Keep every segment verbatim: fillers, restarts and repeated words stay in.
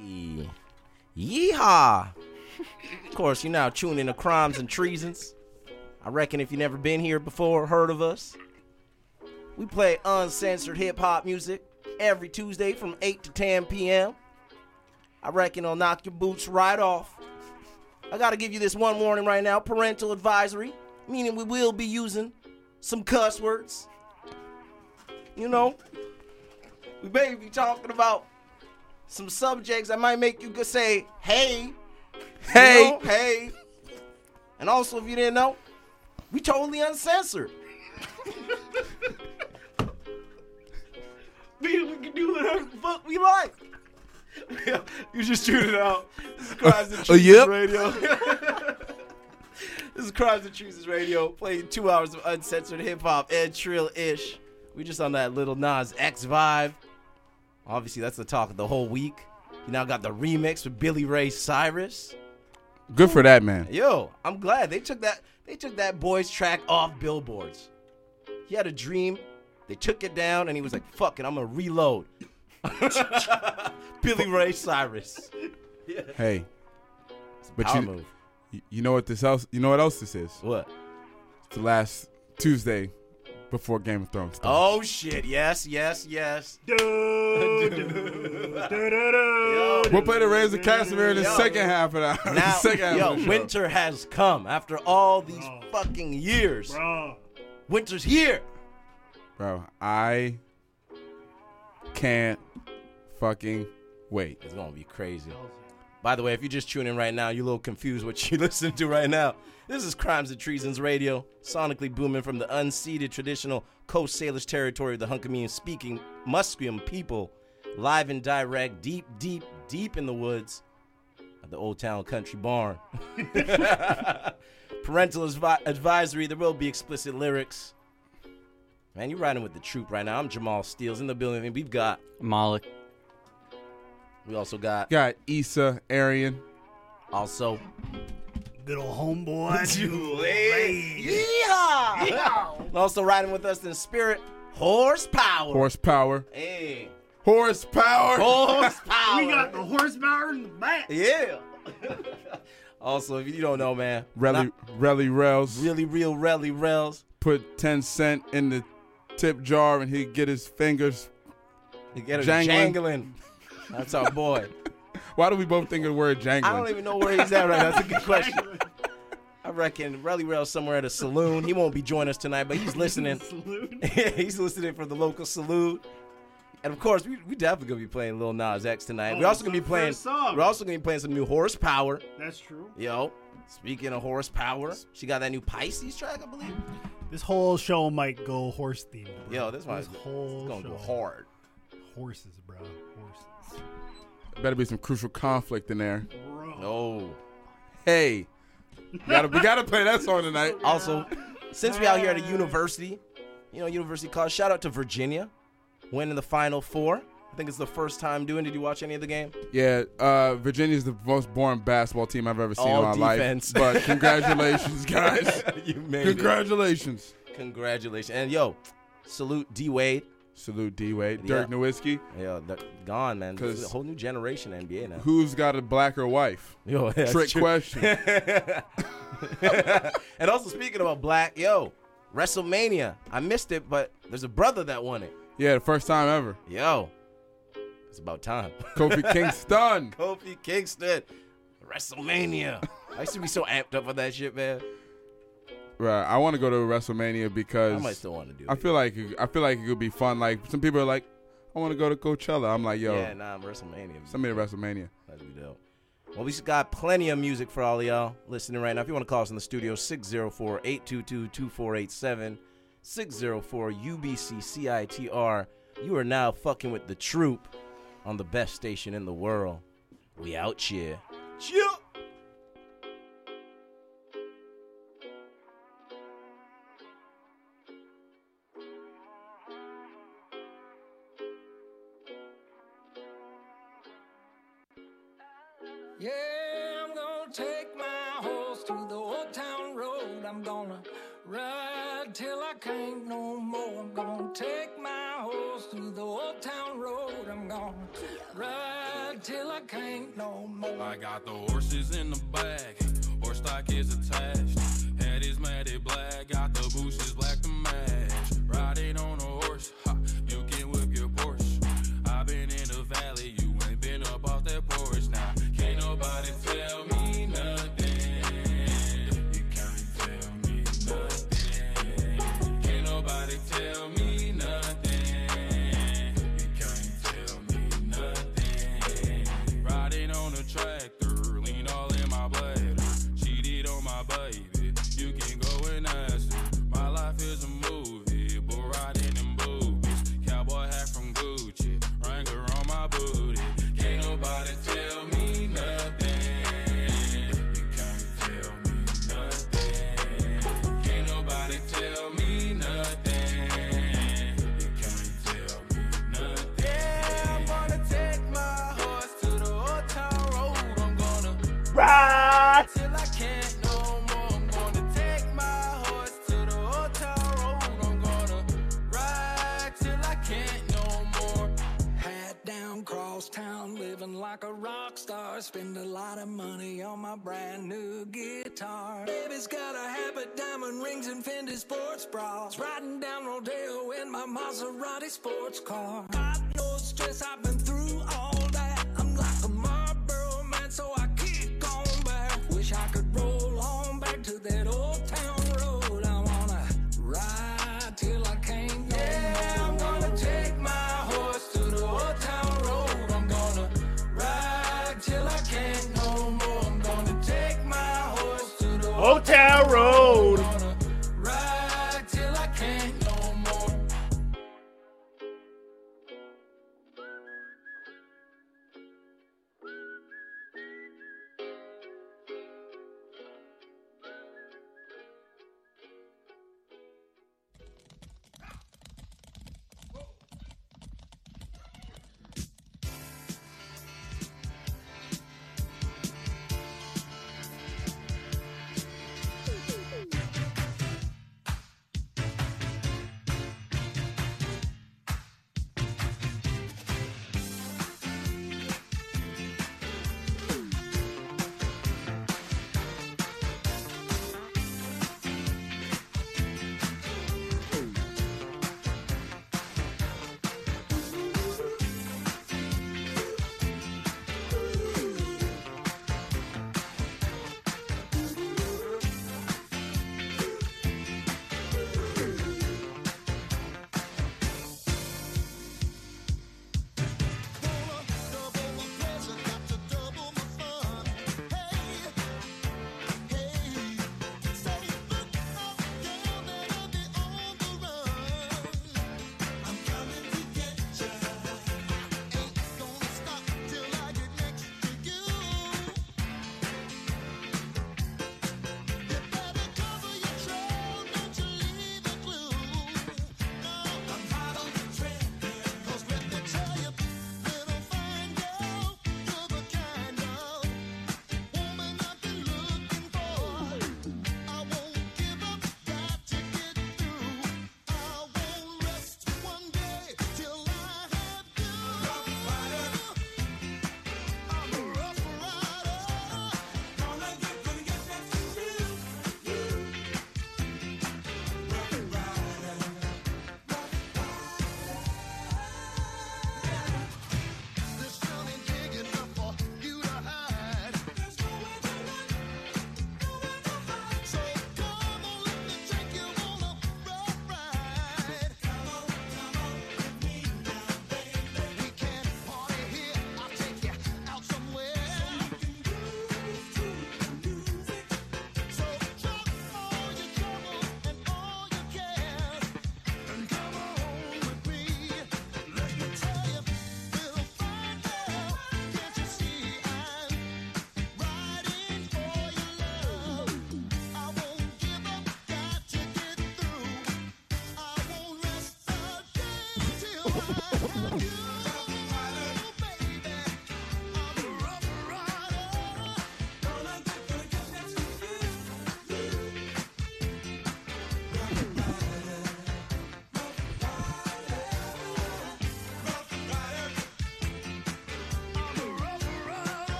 Hey, yeehaw! Of course, you're now tuned into Crimes and Treasons. I reckon if you've never been here before or heard of us, we play uncensored hip-hop music every Tuesday from eight to ten p.m. I reckon it'll knock your boots right off. I gotta give you this one warning right now, parental advisory, meaning we will be using some cuss words. You know, we may be talking about some subjects that might make you go say, hey. Hey. You know, hey. And also, if you didn't know, we totally uncensored. we, we can do whatever the fuck we like. You just tuned it out. This is Crimes and Treasons uh, yep. Radio. This is Crimes and Treasons Radio, playing two hours of uncensored hip-hop and trill-ish. We just on that little Nas X vibe. Obviously, that's the talk of the whole week. You now got the remix with Billy Ray Cyrus. Good for that, man. Yo, I'm glad they took that they took that boy's track off billboards. He had a dream. They took it down, and he was like, fuck it, I'm going to reload. Billy Ray Cyrus. Yeah. Hey. But Power you, move. you know what this else you know what else this is? What? It's the last Tuesday before Game of Thrones starts. Oh shit, yes, yes, yes. We'll play the Rays of Casimir in the Yo. second half of that. Now, second half yo, of the show. winter has come after all these Bro. fucking years. Bro. Winter's here. Bro, I can't fucking wait. It's gonna be crazy. By the way, if you're just tuning in right now, you're a little confused what you're listening to right now. This is Crimes and Treasons Radio, sonically booming from the unceded traditional Coast Salish territory of the Hunkaminam-speaking Musqueam people, live and direct, deep, deep, deep in the woods of the Old Town Country Barn. Parental advi- advisory, there will be explicit lyrics. Man, you're riding with the troop right now. I'm Jamal Steels in the building, and we've got Malik. We also got Got Issa, Arian. also Good old homeboy. Yeehaw! Yeah. And also riding with us in spirit, horsepower. Horsepower. Hey. Horsepower. Horsepower. We got the horsepower in the back. Yeah. Also, if you don't know, man, Relly, Relly Rails. really real Relly Rails. Put ten cent in the tip jar and he'd get his fingers. You get it Jangling. jangling. That's our boy. Why do we both think of the word jangling? I don't even know where he's at right now. That's a good question. I reckon Relly Rails somewhere at a saloon. He won't be joining us tonight, but he's listening. He's listening from the local saloon. And of course, we we definitely gonna be playing Lil Nas X tonight. Oh, we're also it's gonna be our playing. first song. We're also gonna be playing some new Horsepower. That's true. Yo, speaking of Horsepower, she got that new Pisces track, I believe. This whole show might go horse themed. Bro. Yo, this one's whole gonna show. go hard. Horses, bro. Horses. Better be some crucial conflict in there. Bro. No. Hey, we gotta, we gotta play that song tonight. Also, since we out here at a university, you know, University College, shout out to Virginia, winning the Final Four. I think it's the first time doing. Did you watch any of the game? Yeah, uh, Virginia's the most boring basketball team I've ever seen All in my defense. life. But congratulations, guys. You made it. Congratulations. Congratulations. And yo, salute D Wade. Salute D Wade, Yeah. Dirk Nowitzki. Yo, they're gone, man. This is 'Cause a whole new generation of N B A now. Who's got a blacker wife? Yo, that's Trick true. question. And also speaking about black, yo, WrestleMania. I missed it, but there's a brother that won it. Yeah, the first time ever. Yo, it's about time. Kofi Kingston. Kofi Kingston, WrestleMania. I used to be so amped up for that shit, man. Right, I want to go to WrestleMania because I might still want to do it. I feel like I feel like it could be fun. Like some people are like, I want to go to Coachella. I'm like, yo, yeah, nah, WrestleMania. send me to WrestleMania. That'd be dope. Well, we got plenty of music for all of y'all listening right now. If you want to call us in the studio, six oh four, eight two two, two four eight seven, six oh four U B C C I T R. You are now fucking with the troop on the best station in the world. We out here. Cheer. Yeah, I'm gonna take my horse to the old town road. I'm gonna ride till I can't no more. I'm gonna take my horse to the old town road. I'm gonna ride till I can't no more. I got the horses in the bag, horse stock is attached. Head is matted black, got the bushes black to match. Riding on a horse, ha, you can whip your Porsche. I've been in the valley, you ain't been up off that porch. Now, can't nobody tell me nothing. You can't tell me nothing. Can't nobody tell me nothing. You can't tell me nothing. Riding on a tractor, lean all in my bladder. Cheated on my baby, you can go and ask her. My life is a movie, but riding in boobies. Cowboy hat from Gucci, Wrangler on my booty. Can't nobody tell me nothing. You can't tell me nothing. Can't nobody tell me nothing. You can't tell me nothing. Yeah, I'm gonna take my horse to the old town road. I'm gonna Ride till I can't no more. I'm gonna take my horse to the old town road. I'm gonna ride till I can't no more. Hat down, cross town, living like a rock star. Spend a lot of money on my brand new guitar. Baby's got a habit, diamond rings, and Fendi sports bras. Riding down Rodeo in my Maserati sports car. Got no stress, I've been through all that. I'm like a Marlboro man, so I kick on back. Wish I could roll on back to that old town road. I wanna ride till I can't no Yeah, I'm gonna take my horse to the old town road. I'm gonna ride till I can't no more. I'm gonna take my horse to the Old Town Road. I'm gonna ride till I can't no more.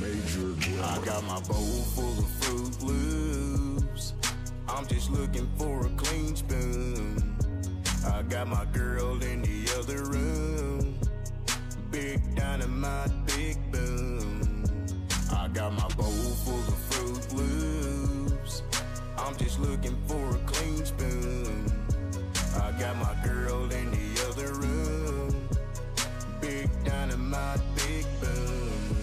Major Aguero. I got my bowl full of Fruit Loops. I'm just looking for a clean spoon. I got my girl in the other room. Big dynamite, big boom. I got my bowl full of Fruit Loops. I'm just looking for a clean spoon. I got my girl in the other room. Big dynamite, big boom.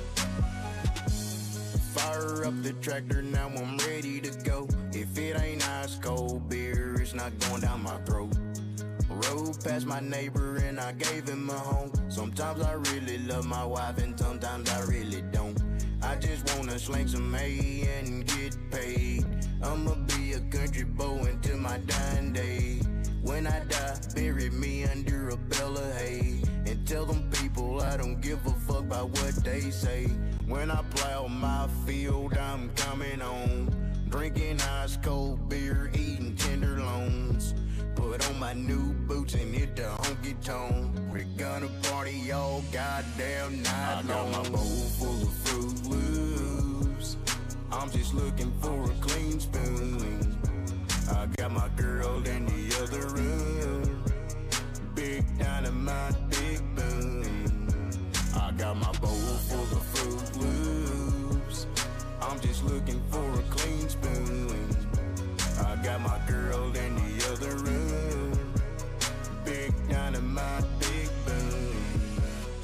Fire up the tractor, now I'm ready to go. If it ain't ice cold beer, it's not going down my throat. Rode past my neighbor and I gave him a home. Sometimes I really love my wife and sometimes I really don't. I just wanna sling some hay and get paid. I'ma be a country boy until my dying day. When I die, bury me under a bale of hay. And tell them people I don't give a fuck about what they say. When I plow my field, I'm coming home. Drinking ice cold beer, eating tenderloins. Put on my new boots and hit the honky tonk. We're gonna party all goddamn night long. I got my bowl full of Fruit Loops. I'm just looking for a clean spoon. I got my girl in the other room. Big dynamite, big boom. I got my bowl full of Fruit Loops. I'm just looking for a clean spoon. I got my girl in the other room. Big dynamite, big boom.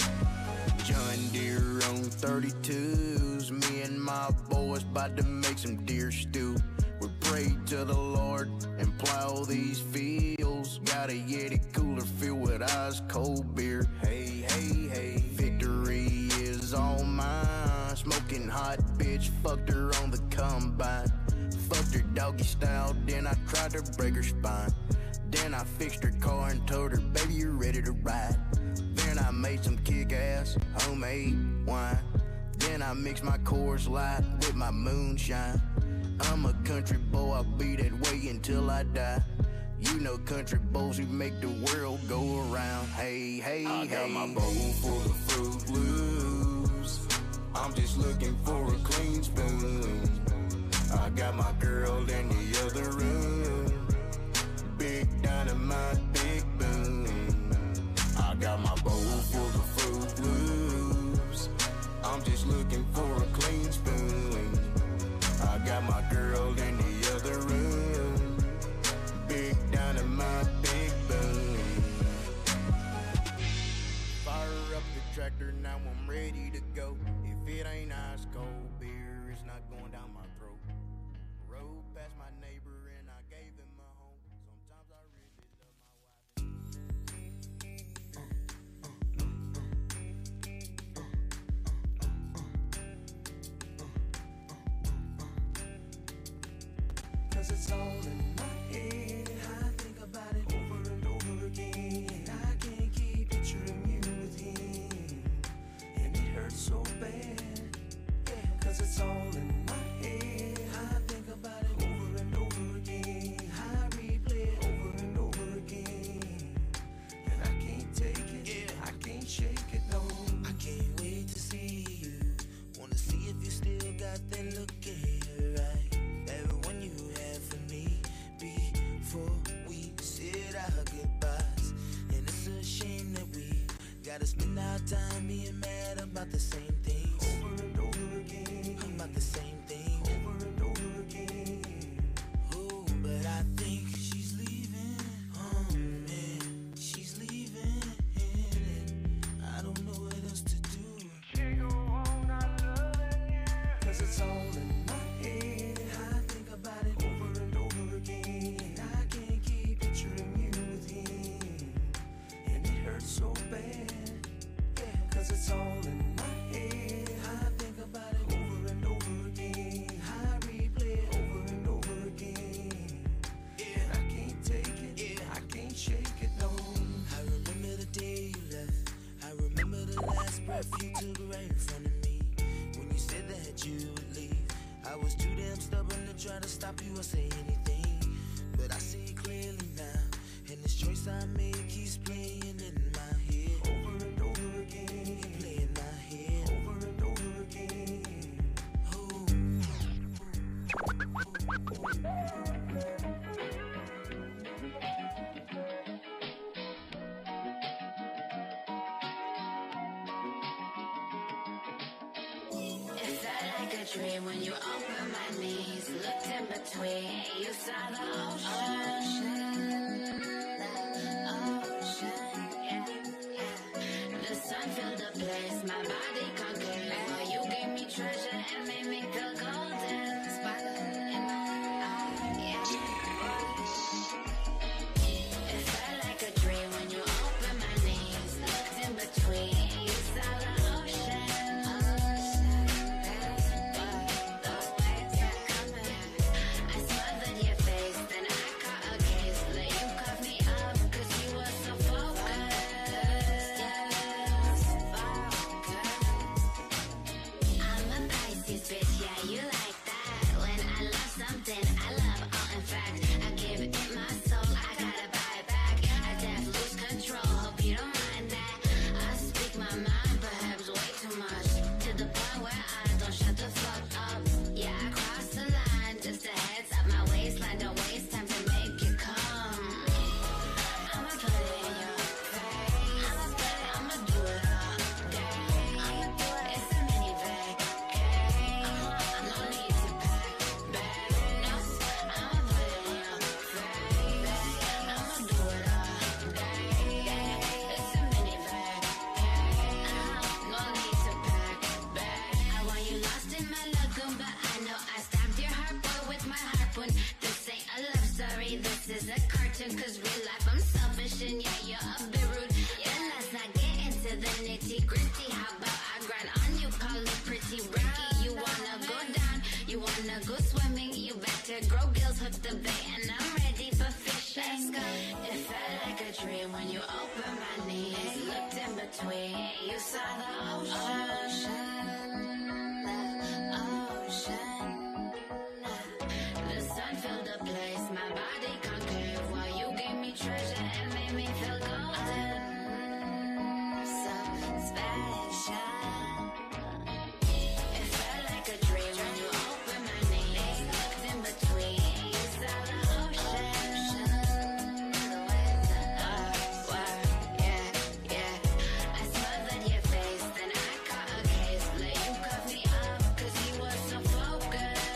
John Deere on thirty-twos. Me and my boys about to make some deer stew. We pray to the Lord and plow these fields. Got a Yeti cooler filled with ice cold beer. Hey, hey, hey, victory is all mine. Smoking hot bitch, fucked her on the combine. Fucked her doggy style, then I tried to break her spine. Then I fixed her car and told her, baby, you're ready to ride. Then I made some kick-ass homemade wine. Then I mixed my Coors Light with my moonshine. I'm a country boy, I'll be that way until I die. You know country boys who make the world go around. Hey, hey, I hey. I got my bowl full of Fruit Loops. I'm just looking for a clean spoon. I got my girl in the other room. Big dynamite, big boom. I got my bowl full of Fruit Loops. I'm just looking for a clean spoon. I got my girl in the other room. Big dynamite, big boom. Fire up the tractor, now I'm ready to go. If it ain't ice cold beer, it's not going down my throat. Rode past my neighbor and I gave him a home. Sometimes I really love my wife. Cause it's all in my head. I think about it over and over again. And I can't keep picturing you with him. And it hurts so bad. Yeah, cause it's all in my head. I think about it over and over again. I replay it over and over again. And I can't take it, yeah. I can't shake it, no. I can't wait to see you. Wanna see if you still got that look in your eye. That one you had for me before we said our goodbyes. And it's a shame that we gotta spend our time being mad about the same things. Over and over again. About the same thing. Over and over again. Oh, but I think she's leaving. Oh man, she's leaving. And I don't know what else to do. Can't go on not loving you. Cause it's all in my head. I think about it over and over again. And I can't keep picturing you with him. And it hurts so bad. Yeah, cause it's all in my head. I think about it over and over again. I replay it over and over again. Yeah, and I can't take it. Yeah, I can't shake it, no. I remember the day you left. I remember the last breath you took right in front of me. When you said that you would leave, I was too damn stubborn to try to stop you or say anything. But I see it clearly now. And this choice I made keeps playing in my head. Over and over again. Play in my head. Over and over again. like a dream when you open my knees. Looked in between, you saw the ocean. Ocean, yeah, yeah. The sun filled the place, my body conquered. Oh, you gave me treasure and made me feel golden. Spotlight in my eye, yeah. It felt like a dream when you opened my knees. Looked in between, you saw the ocean. The waves are coming. I smothered your face, then I caught a case. Let you cuff me up, cause you were so focused. Yes, focused. I'm a Pisces bitch, yeah, you like that. When I love something, I love all in fact. I give it my soul, I gotta buy it back. I def lose control, hope you don't mind that. I speak my mind, perhaps way too much. To the point where I don't shut the fuck up. Yeah, I cross the line, just a heads up my waistline. Don't waste time to make you come. I'ma put it in your face. I'ma put it, I'ma do it all day. I'ma do it, it's a mini bag. Uh-huh, no need to pack, baby. No, I'ma put it in your face. I'ma do it all day. It's a mini bag. Uh-huh, no need to pack, baby. I want you lost in my lagoon, but I know I stabbed your heart, boy, with my harpoon. This ain't a love story, this is a cartoon. Cause real life, I'm selfish and yeah, you're a bit rude. Yeah, let's not get into the nitty gritty. How about I grind on you, call it pretty Ricky? You wanna go down, you wanna go swimming. You better grow gills, hook the bait, and I'm ready for fishing. Let's go. It felt like a dream when you opened my knees. Looked in between, you saw the ocean. Ocean. The sun filled the place, my body conquered. While you gave me treasure and made me feel golden. So special. It felt like a dream when you opened my knees. Looked in between, you saw the ocean. The waves are wide, yeah, yeah. I smothered your face, then I caught a case. Let you cuff me up, cause you were so focused.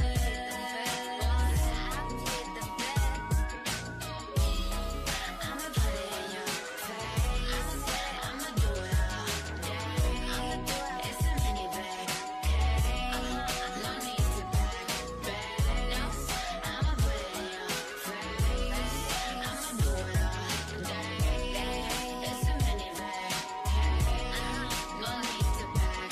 I did the best. I'ma put it in your face. I'ma do it all day. I'ma do it, it's a mini bag. Uh-huh, no need to pack, baby. No, I'ma put it in your face. I'ma do it all day. It's a mini bag. Uh-huh, no need to pack,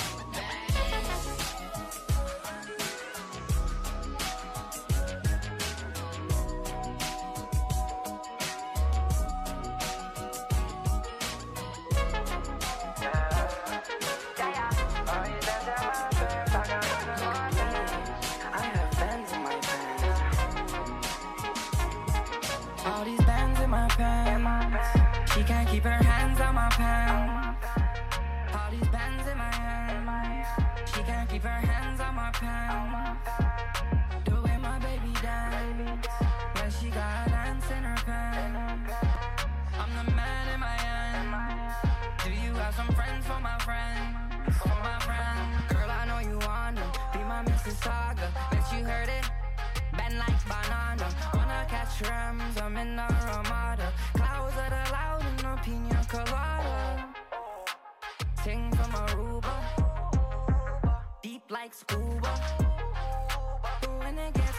All these bands in my pants. She can't keep her hands on my pants. All these bands in my hands. She can't keep her hands on my pants. The way my baby dance, when she got dance in her pants. I'm the man in my hand. Do you have some friends for my friends? For my friends. Girl, I know you wanna be my Mississauga. Bet you heard it. Bend like banana. Wanna catch rams, I'm in the Ramada. Clouds are the loud in the pina colada. Sing from Aruba. Deep like scuba. But when it gets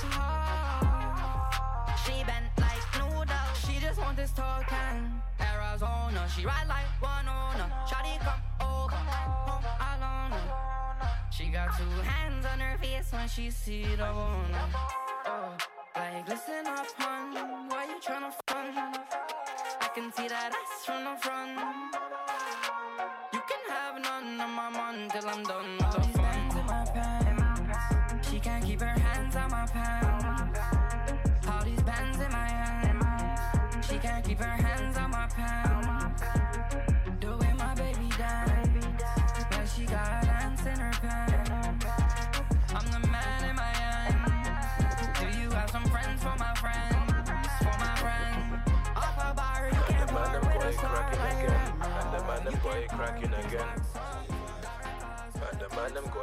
hot, she bent like noodle. She just want this token. Arizona, she ride like one owner. Shawty come over, home alone. She got two hands on her face when she see the one. Oh, like listen up, hon. Why you tryna front? I can see that ass from the front. You can have none of my money till I'm done with the fun. In my pants. She can't keep her hands on my pants. All these bands in my hands. She can't keep her hands on my pants. The way my baby dance, yeah, she got dance in her pants. I'm the man in my hand. Do you have some friends for my friends? For my friends. Off a bar, you can't bar with a star like that. And the man them boy cracking again. And the man them go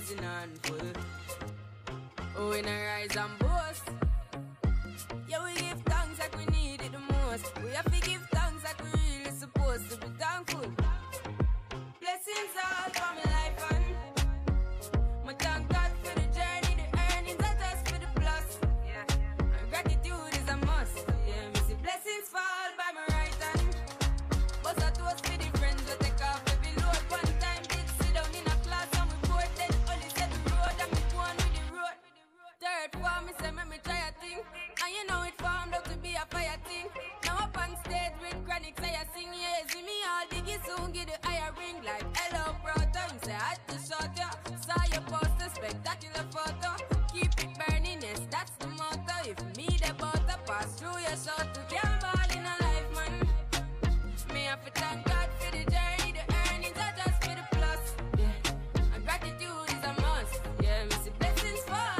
blessing handful. Oh, we not rise and boast. Yeah, we give thanks like we need it the most. We have to give thanks like we really supposed to be thankful. Blessings all for my life and my thank God for the journey, the earnings are just for the plus. Yeah, and gratitude is a must. Yeah, me see blessings fall by my right hand. But I toast for the friends we take off every load. One time did sit down in a class and we bored then only said the road and me go on with the road. Third form, me say me me try a thing, and you know it formed up to be a fire thing. Now up on stage with chronic, say I sing, yeah, see me all diggy soon, get the higher ring like hello, brother. You say I had to shot ya, saw your poster, spectacular photo. Keep it burning, yes, that's the motto. If me the butter pass through your shot to can't ball in a life, man. Me have to thank God for the journey, the earnings are just for the plus. Yeah, and gratitude is a must. Yeah, me see blessings fall.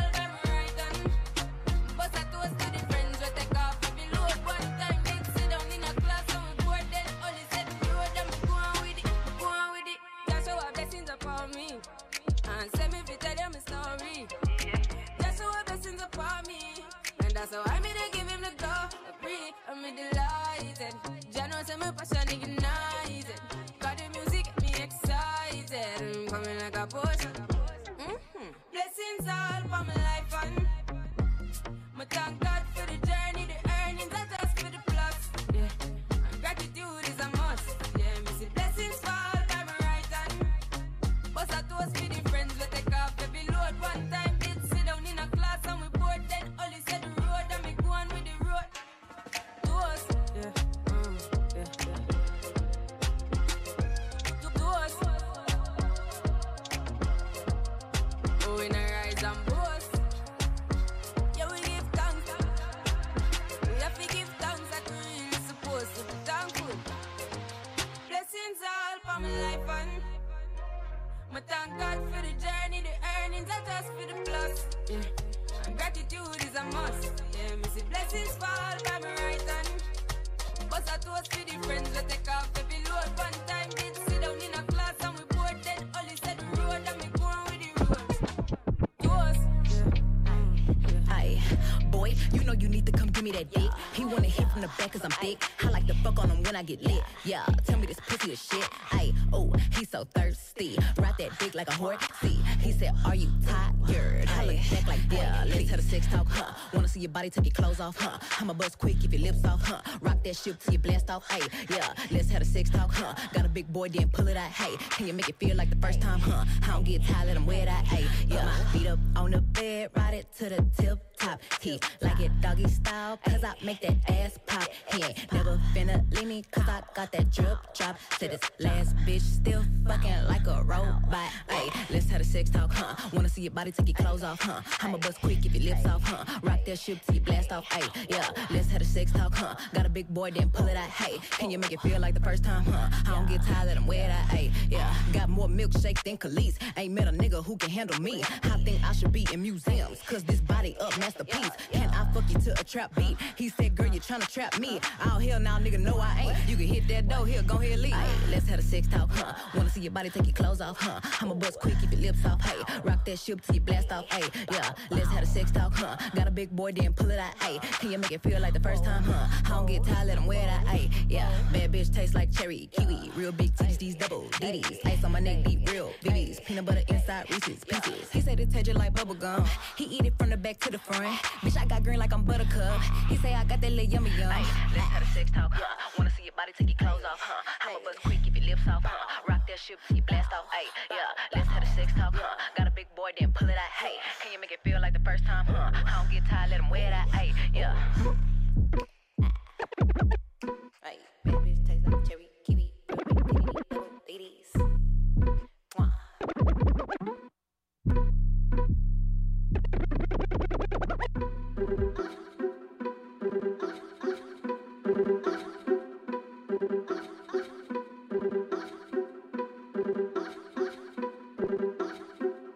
So I made to give him the go, agree, I'm delighted. Jano say my passion ignited. Got the music get me excited. I'm coming like a potion. Mm-hmm. Blessings all for my life and my thank God for the journey, the earnings are just for the plus. Yeah, and gratitude is a must. Yeah, me see blessings fall by my right hand. But I toast for the friends we take off every load. One time did sit down in a class and we bored then only said the road and me go on with the road. Toast, yeah, mm, yeah, yeah. Toast. Oh, we not rise and boast. Yeah, we give thanks. We have to give thanks like we really supposed to be thankful. Blessings all for my life and my thank God for the journey, the earnings are just for the plus. Yeah, and gratitude is a must. Yeah, me see blessings fall by my right hand. But I toast for the friends we take off every load. One time did sit down in a class and we bored then only said the road and me go on with the road. Toast. Yeah. Aye, boy, you know you need to come give me that dick. He wanna hit from the back cause I'm thick. I like to fuck on him when I get lit. Yeah, tell me this pussy is shit. Aye, oh, he's so thirsty. Ride that dick like a horse. See, he said, are you tired? I look back like, yeah, let's have a sex talk, huh? Wanna see your body take your clothes off, huh? I'ma bust quick, keep your lips off, huh? Rock that shit till you blast off, hey, yeah, let's have a sex talk, huh? Got a big boy, then pull it out, hey. Can you make it feel like the first time, huh? I don't get tired, let him wear that, hey, yeah. My feet up on the bed, ride it to the tip top. He like it doggy style, cause I make that ass pop. He ain't never finna leave me, cause I got that drip drop. Said this last bitch still fucking like a robot. Hey, let's have a sex talk, huh? Wanna see your body take your clothes off, huh? I'ma bust quick, keep your lips off, huh? Rock that shit till you blast off, hey, yeah. Let's have a sex talk, huh? Got a big boy, then pull it out, hey. Can you make it feel like the first time, huh? I don't get tired, let him wear that, hey, yeah. Got more milkshake than Khalees. Ain't met a nigga who can handle me. I think I should be in museums, cause this body up masterpiece. Can I fuck you to a trap beat? He said, girl, you tryna trap me. Oh, hell now, nigga, no, I ain't. You can hit that door, here, go ahead, leave. Ay, let's have a sex talk, huh? Wanna see your body take your clothes off, huh? I'ma bust quick, keep your lips off, hey. Rock that shit till you blast off, hey. Yeah, let's have a sex talk, huh? Got a big boy, then pull it out, hey. Can you make it feel like the first time, huh? I don't get tired, let him wear that, hey. Yeah, bad bitch tastes like cherry, kiwi. Real big titties, these double ditties. Ice on my neck, deep, real bitties. Peanut butter inside Reese's Pieces. He said it tastes just like bubble gum. He eat it from the back to the front. Bitch, I got green like I'm buttercup. He say I got that little yummy yum. Ay, let's have a sex talk, huh? Wanna see your body take your clothes off, huh? I'ma bust quick, keep your lips off, huh? Rock that shit till you blast off, ay, yeah. Let's have a sex talk, huh? Got a big boy, then pull it out, hey. Can you make it feel like the first time, huh? I don't get tired, let him wear that, ay, yeah. Ay, baby, tastes like cherry, kiwi, ladies. Mwah.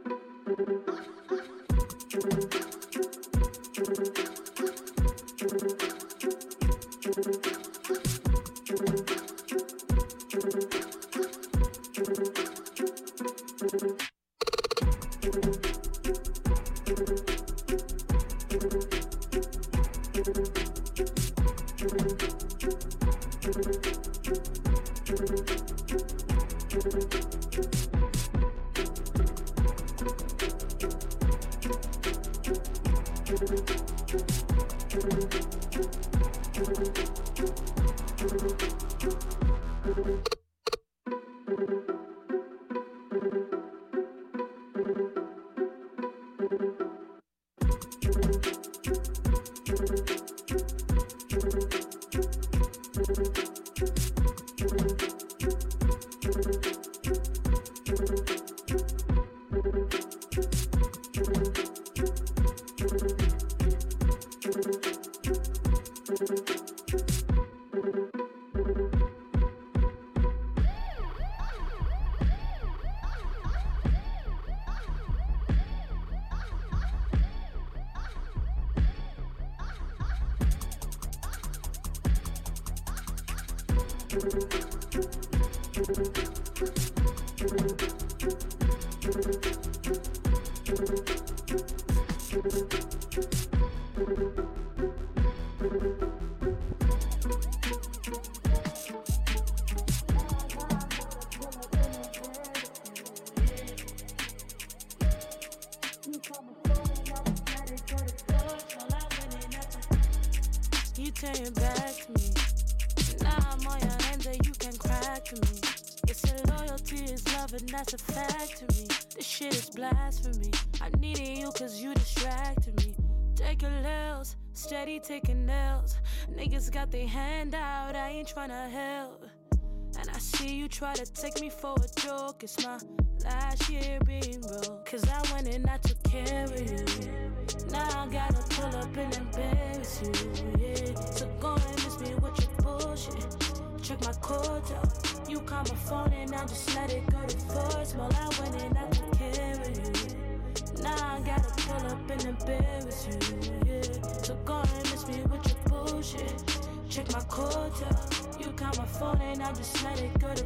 Thank you. You turn your back to me. Now I'm on your end and you can crack to me. You say loyalty is love and that's a fact to me. This shit is blasphemy. I needed you cause you distracted me. Taking L's, steady taking L's. Niggas got their hand out, I ain't tryna help. And I see you try to take me for a joke. It's my last year being broke. Cause I went and I took care of you. Now I gotta pull up and embarrass you, yeah. So go and miss me with your bullshit. Check my codes out. You call my phone and I just let it go to voicemail. I went and I took care of you. Now I gotta pull up and embarrass you, yeah. So go and miss me with your bullshit. Check my codes out. You call my phone and I just let it go to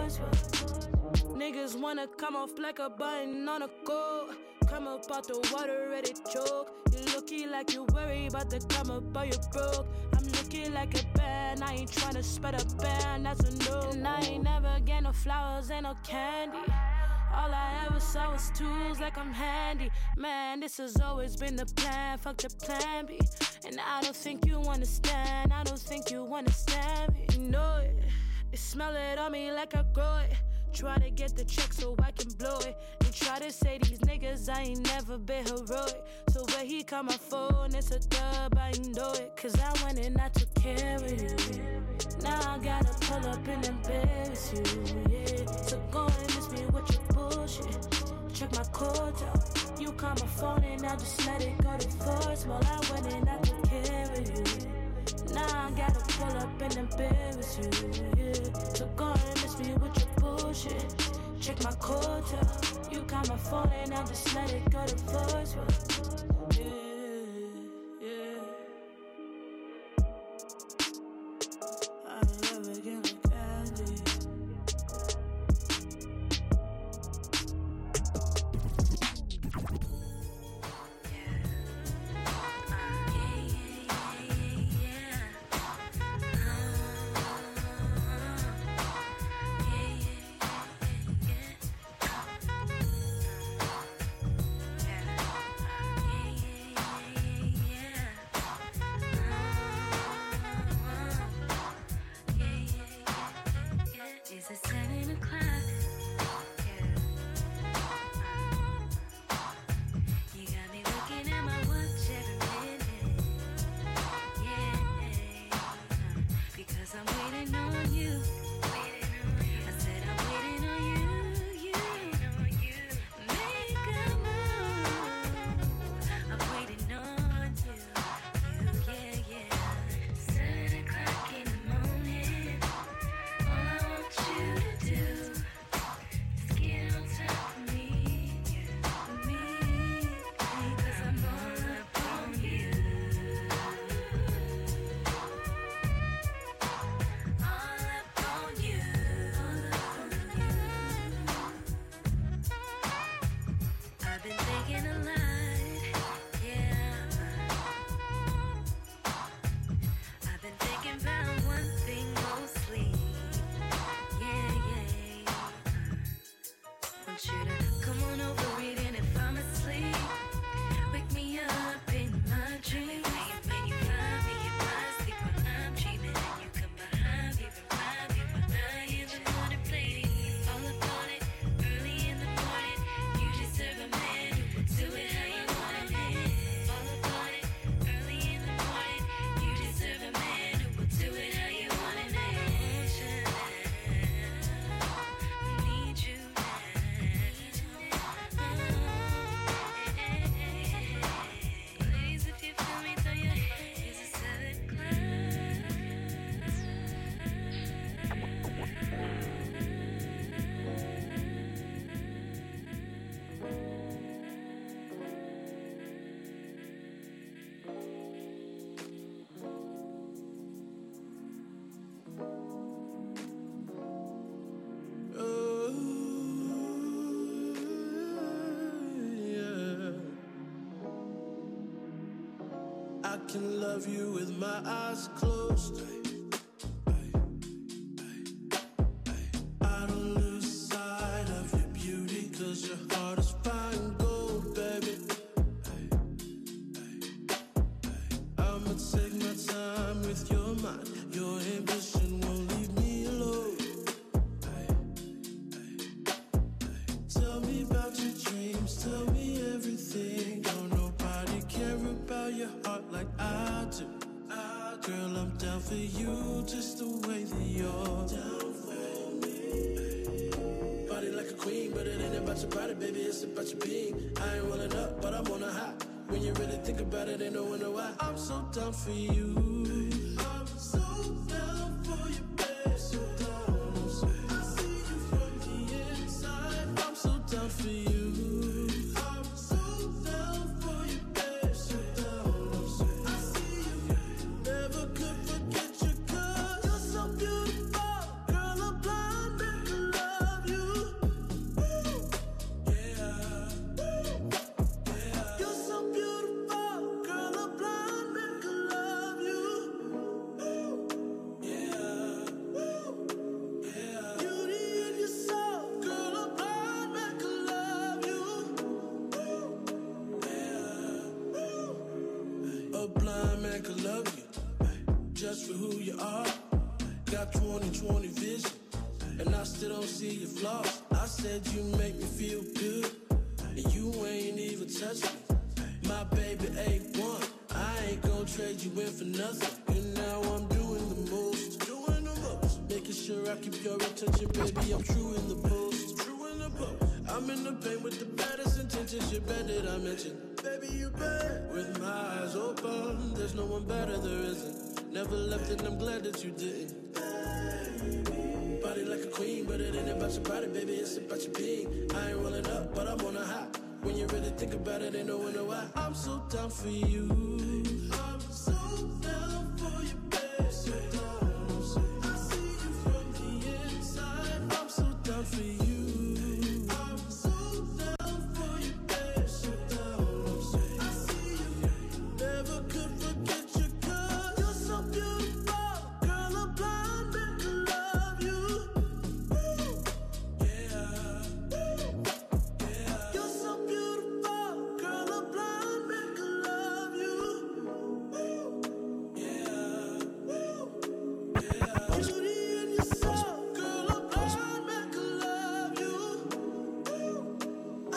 voicemail. Niggas wanna come off like a button on a coat. Come up out the water, ready to choke. You looking like you worry about the come up, but you broke. I'm looking like a band, I ain't tryna spread a band, that's a no. And I ain't never get no flowers and no candy. All I ever saw was tools like I'm handy. Man, this has always been the plan, fuck the plan B. And I don't think you understand, I don't think you understand me. You know it, they smell it on me like I grow it. Try to get the check so I can blow it. And try to say these niggas I ain't never been heroic. So when he call my phone, it's a dub, I ain't know it. Cause I went and I took care of you. Now I gotta pull up and embarrass you, yeah. So go and miss me with your bullshit. Check my codes out. You call my phone and I just let it go to voicemail. I went and I took care of you. Now I gotta pull up and embarrass you, yeah. So go and miss me with your bullshit. Check my codes out. You call my phone and I just let it go to voicemail. Yeah, yeah. I never get no candy. can love you with my eyes closed. I don't lose sight of your beauty, cause your heart is fine gold, baby. I'ma take my time with your mind. Your ambition won't leave me alone. Tell me about your dreams, tell me everything. Don't nobody care about your heart like I do. Girl, I'm down for you just the way that you're down for me. Body like a queen, but it ain't about your body, baby, it's about your being. I ain't rolling up, but I'm on a high. When you really think about it, ain't no wonder why. I'm so down for you. I'm so down for you, babe. So down. So I see you from the inside. I'm so down for you. I'm so down for you, babe. So down. So I see you. Never could forget you, cause you're so beautiful. Girl, I'm blind, make me love you. Woo. Yeah. Woo. Yeah. You're so beautiful. Girl, I'm blind, make me love you. Woo. Yeah. Woo. Yeah. Beauty in your soul. Girl, I'm blind, make me love you. Woo. Yeah. Woo. A blind man could love you just for who you are. Got twenty twenty vision, and I still don't see your flaws. I said you make me feel good, and you ain't even touched me. My baby A one, I ain't gon' trade you in for nothing. And now I'm doing the most, doing the most. Making sure I keep your attention, baby, I'm true in the post. True in the post. I'm in the pain with the baddest intentions, you bet that I mentioned. Baby, you bet. With my eyes open, there's no one better, there isn't. Never left and I'm glad that you didn't. Body like a queen, but it ain't about your body, baby, it's about your being. I ain't rolling up, but I'm on a high. When you really think about it, ain't no wonder why. I'm so down for you. I'm so down for you, babe. So down. So I see you from the inside. I'm so down for you. I'm so down for you, babe. So down. So I see you. Never could forget you, cause you're so beautiful. Girl, I'm blind, make me love you. Woo. Yeah. Woo. Yeah. You're so beautiful. Girl, I'm blind, make me love you. Woo. Yeah. Woo. Yeah. Beauty in your soul. Girl, I'm blind, make me love you. Woo.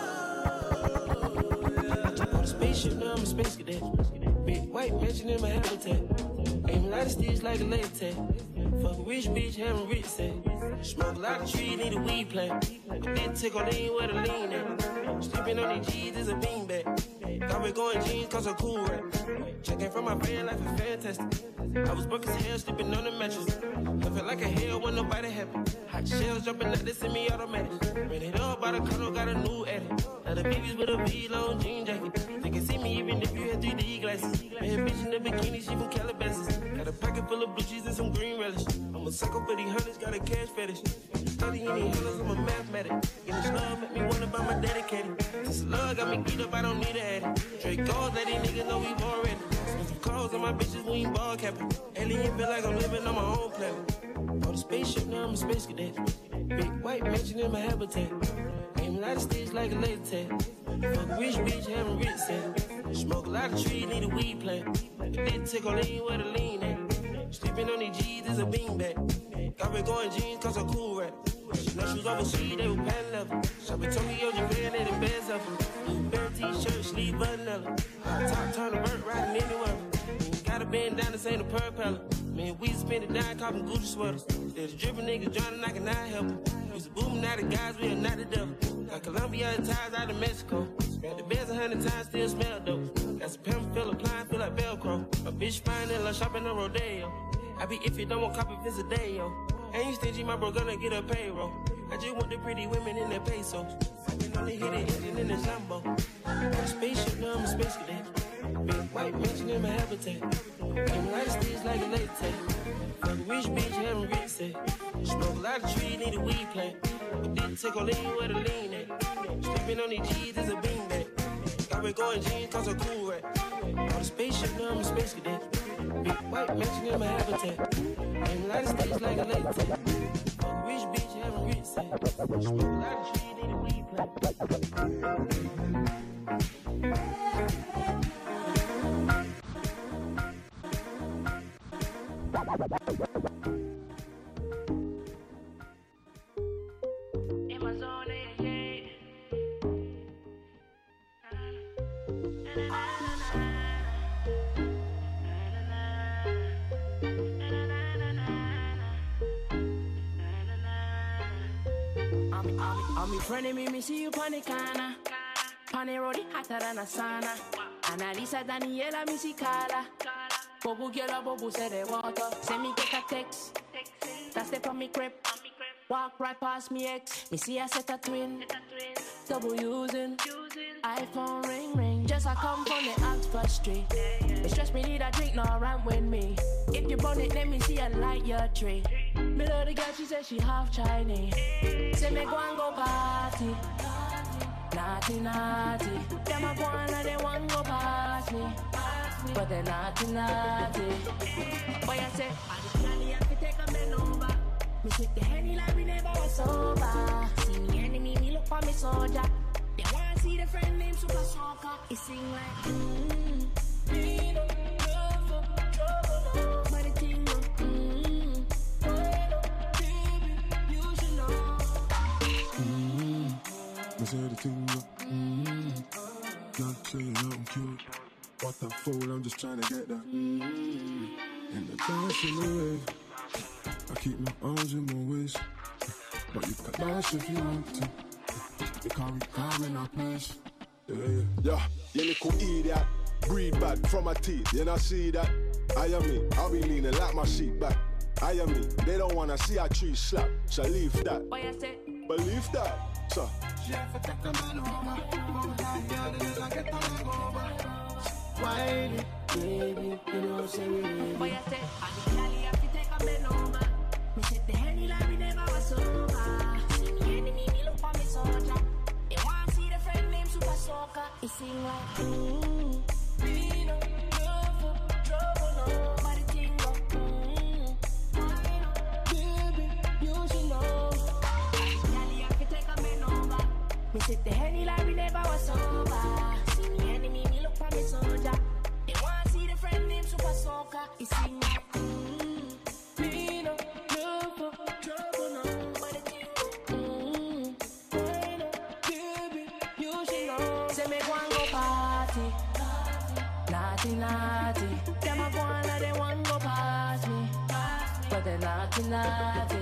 Oh, yeah. On a spaceship, now I'm a space cadet. Big white mansion in my habitat. Aim a lot of stitch like a latex. Fuck a rich bitch, having rich sex. Smoke a lot of trees, need a weed plant. A bit tickle, lean where the lean at. Sleeping on these G's is a beanbag. Got me going jeans cause I'm cool, right? Checking from my fan life is fantastic. I was broke as hell, sleeping on the mattress. I felt like a hell when nobody happy. Hot shells jumping out, they semi-automatic. Ran it up by the color, got a new edit. Now the babies with a V-long jean jacket. They can see me even if you had three D glasses. Bad bitch in the bikini, she from Calabasas. Got a pocket full of blue cheese and some green relish. I'm a psycho for these hundreds, got a cash fetish. Studying these hundreds, I'm a mathematic. Getting this love make me wanna buy my dedicated. Since love got me beat up, I don't need a addict. Drake goals, let these niggas know we already. Spend some clothes on my bitches, we ain't ball capping. Alien feel like I'm living on my own planet. On the spaceship, now I'm a space cadet. Big white mansion in my habitat. Aim a lot of stitch like a latex. Fuck a rich bitch, having rich sex. Smoke a lot of trees, need a weed plant. A bit tickle, lean where the lean at. Sleeping on these G's is a beanbag. Got me going jeans cause I'm cool, right? No shoes overseas, they were pan level. Shopping Tokyo, Japan, they the best of them. Bare t-shirt, sleeve vanilla. Top turn the vert, riding anywhere. Gotta bend down, this ain't a propeller. Man, we spend it down, copping Gucci sweaters. There's a dripping niggas drowning, I cannot help them. Used to boom, now the guys, we are not the devil. Got Colombia ties out of Mexico. Got the beds a hundred times, still smell dope. Got some pimp, feel applying, feel like Velcro. A bitch fine and love shopping on Rodeo. I be if you don't want copy, visit day, yo. Ain't stingy, my bro gonna get a payroll. I just want the pretty women in their pesos. I can only hit the engine in the Lambo. On a spaceship, now I'm a space cadet. Big white mansion in my habitat. Came like stitch like a latex. Fuck a rich bitch, having rich sex. Smoke a lot of trees, need a weed plant. A big tickle, lean where the lean at. Sleeping on these G's is a beanbag. Got we're going jeans cause I'm cool, right? On the spaceship, now I'm a space cadet. Big white mansion in my habitat. In a lot of states like a lake tech. Fuck a rich bitch, having rich sex. Smoke a lot of trees, need a weed plant. In my zone, yeah, yeah. I'm, I'm, I'm in front of me, me see you on the corner. On the road, hotter than a sauna. Analisa Daniela, me see Carla. Bobu girl, bobu say they water. Send me get a text. That's the on me crib. Walk right past me ex. Me see I set a twin. Double using. iPhone ring ring. Just I come from the Oxford Street. It stress me need a drink, no rant with me. If you burn it, let me see a light your tree. Me love the girl, she said she half Chinese. Say me go and go party. Naughty, naughty. Them a go and they want go past me. But they naughty, naughty. Boy, I say, I just can't have to take a man over. Me take the Henny like we never was sober. See me enemy, me look for me soldier. They wanna see the friend named Super Soccer. It sing like, mmm, need a love for trouble, no. But the thing, mmm, baby, you should know. Mmm, me say the thing, mmm, not saying I'm cute. What a fool, I'm just trying to get that. Mmm, in the dance in the rave. I keep my arms in my waist. But you can dance if you want to. You can't recall in our place. Yeah, yeah. Yeah, you little idiot. Breathe bad from my teeth. You not see that? I am me. I'll be leaning like my seat back. I am me. They don't wanna see a tree slap. So leave that. Boy, I say, believe that. So. Why, baby, you know, say we baby. Boy, I say, I the Cali have to take a man over. Me set the Henny like we never was sober. See me enemy, me look for me soldier. They want to see the friend named Super Soccer. It sing like, mmm, we no love for trouble, no. But the thing go, mmm, baby, you should know. I the Cali have to take a man over. Me set the Henny like we never was sober. See me enemy, me look for me soldier. They want to see the friend named Super Soccer. It sing like, mmm, we no love for trouble, no. But the thing go, mmm, baby, you should know. Say me go and go party. Naughty, naughty. Them a go and they want go past me. But they naughty, naughty.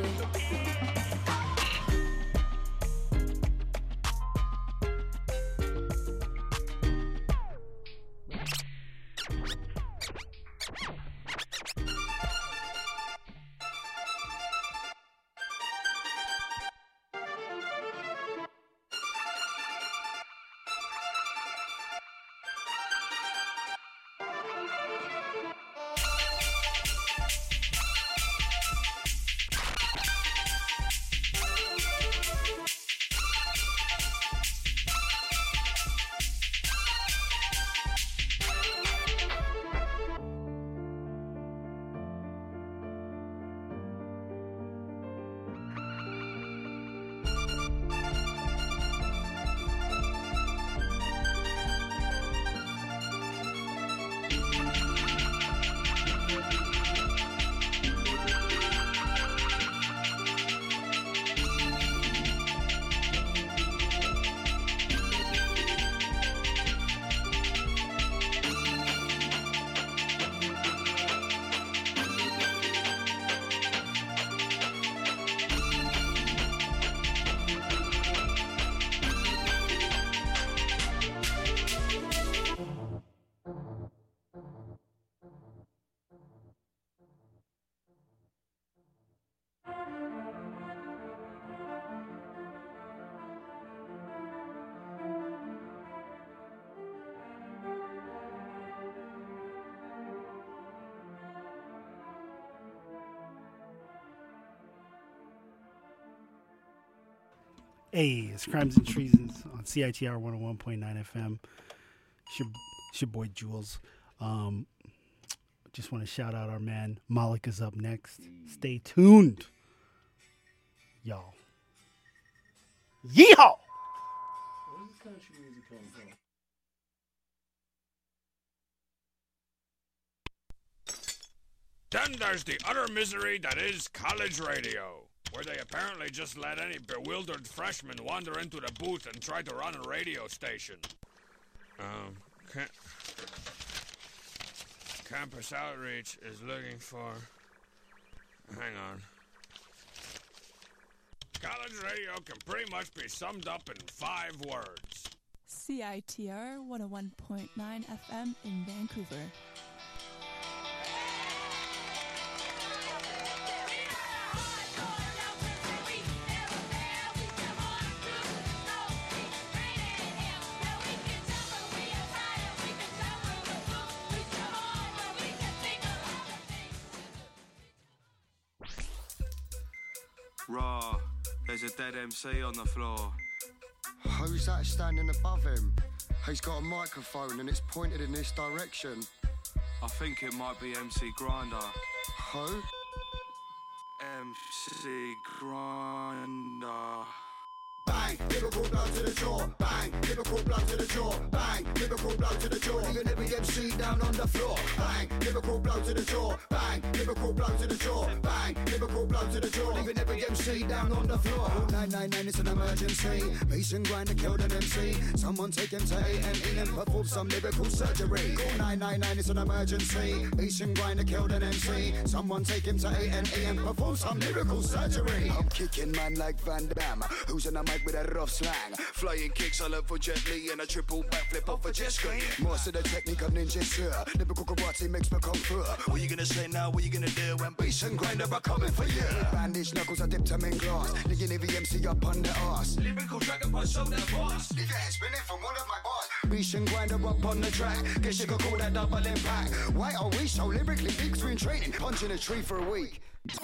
Hey, it's Crimes and Treasons on C I T R one oh one point nine F M. It's your, it's your boy Jules. Um, just want to shout out our man Malik is up next. Stay tuned, y'all. Yeehaw! Where's this country music coming from? Then there's the utter misery that is college radio, where they apparently just let any bewildered freshman wander into the booth and try to run a radio station. Um, ca- Campus Outreach is looking for... Hang on. College radio can pretty much be summed up in five words. C I T R one oh one point nine F M in Vancouver. Raw, there's a dead M C on the floor. Who's that standing above him? He's got a microphone and it's pointed in this direction. I think it might be M C Grinder. Who? M C Grinder. Bang, Liverpool blow to the jaw. Bang, Liverpool blow to the jaw. Bang, Liverpool blow to the jaw. Leaving every M C down on the floor. Bang, Liverpool blow to the jaw. Bang, Liverpool blow to the jaw. Bang, Liverpool blow to the jaw. Leaving every M C down on the floor. nine nine nine, it's an emergency. Mason Grinder killed an M C. Someone take him to A and E and perform some lyrical surgery. Call nine nine nine, it's an emergency. Mason Grinder killed an M C. Someone take him to A and E and perform some lyrical surgery. I'm kicking man like Van Damme. Who's in the mic with that rough slang? Flying kicks I love for Jet Li and a triple backflip off a jet ski. Master the technique of ninja sir. Lyrical karate mixed with kung fu. What you gonna say now? What you gonna do when Bass and Grinder are coming for you? Bandage knuckles, I dipped them in glass. Licking every M C up on the arse. Lyrical dragon punch so that boss. Leave your head spinning from one of my bars. Bass and Grinder up on the track. Guess you could call that double impact. Why are we so lyrically big through in training? Punching a tree for a week.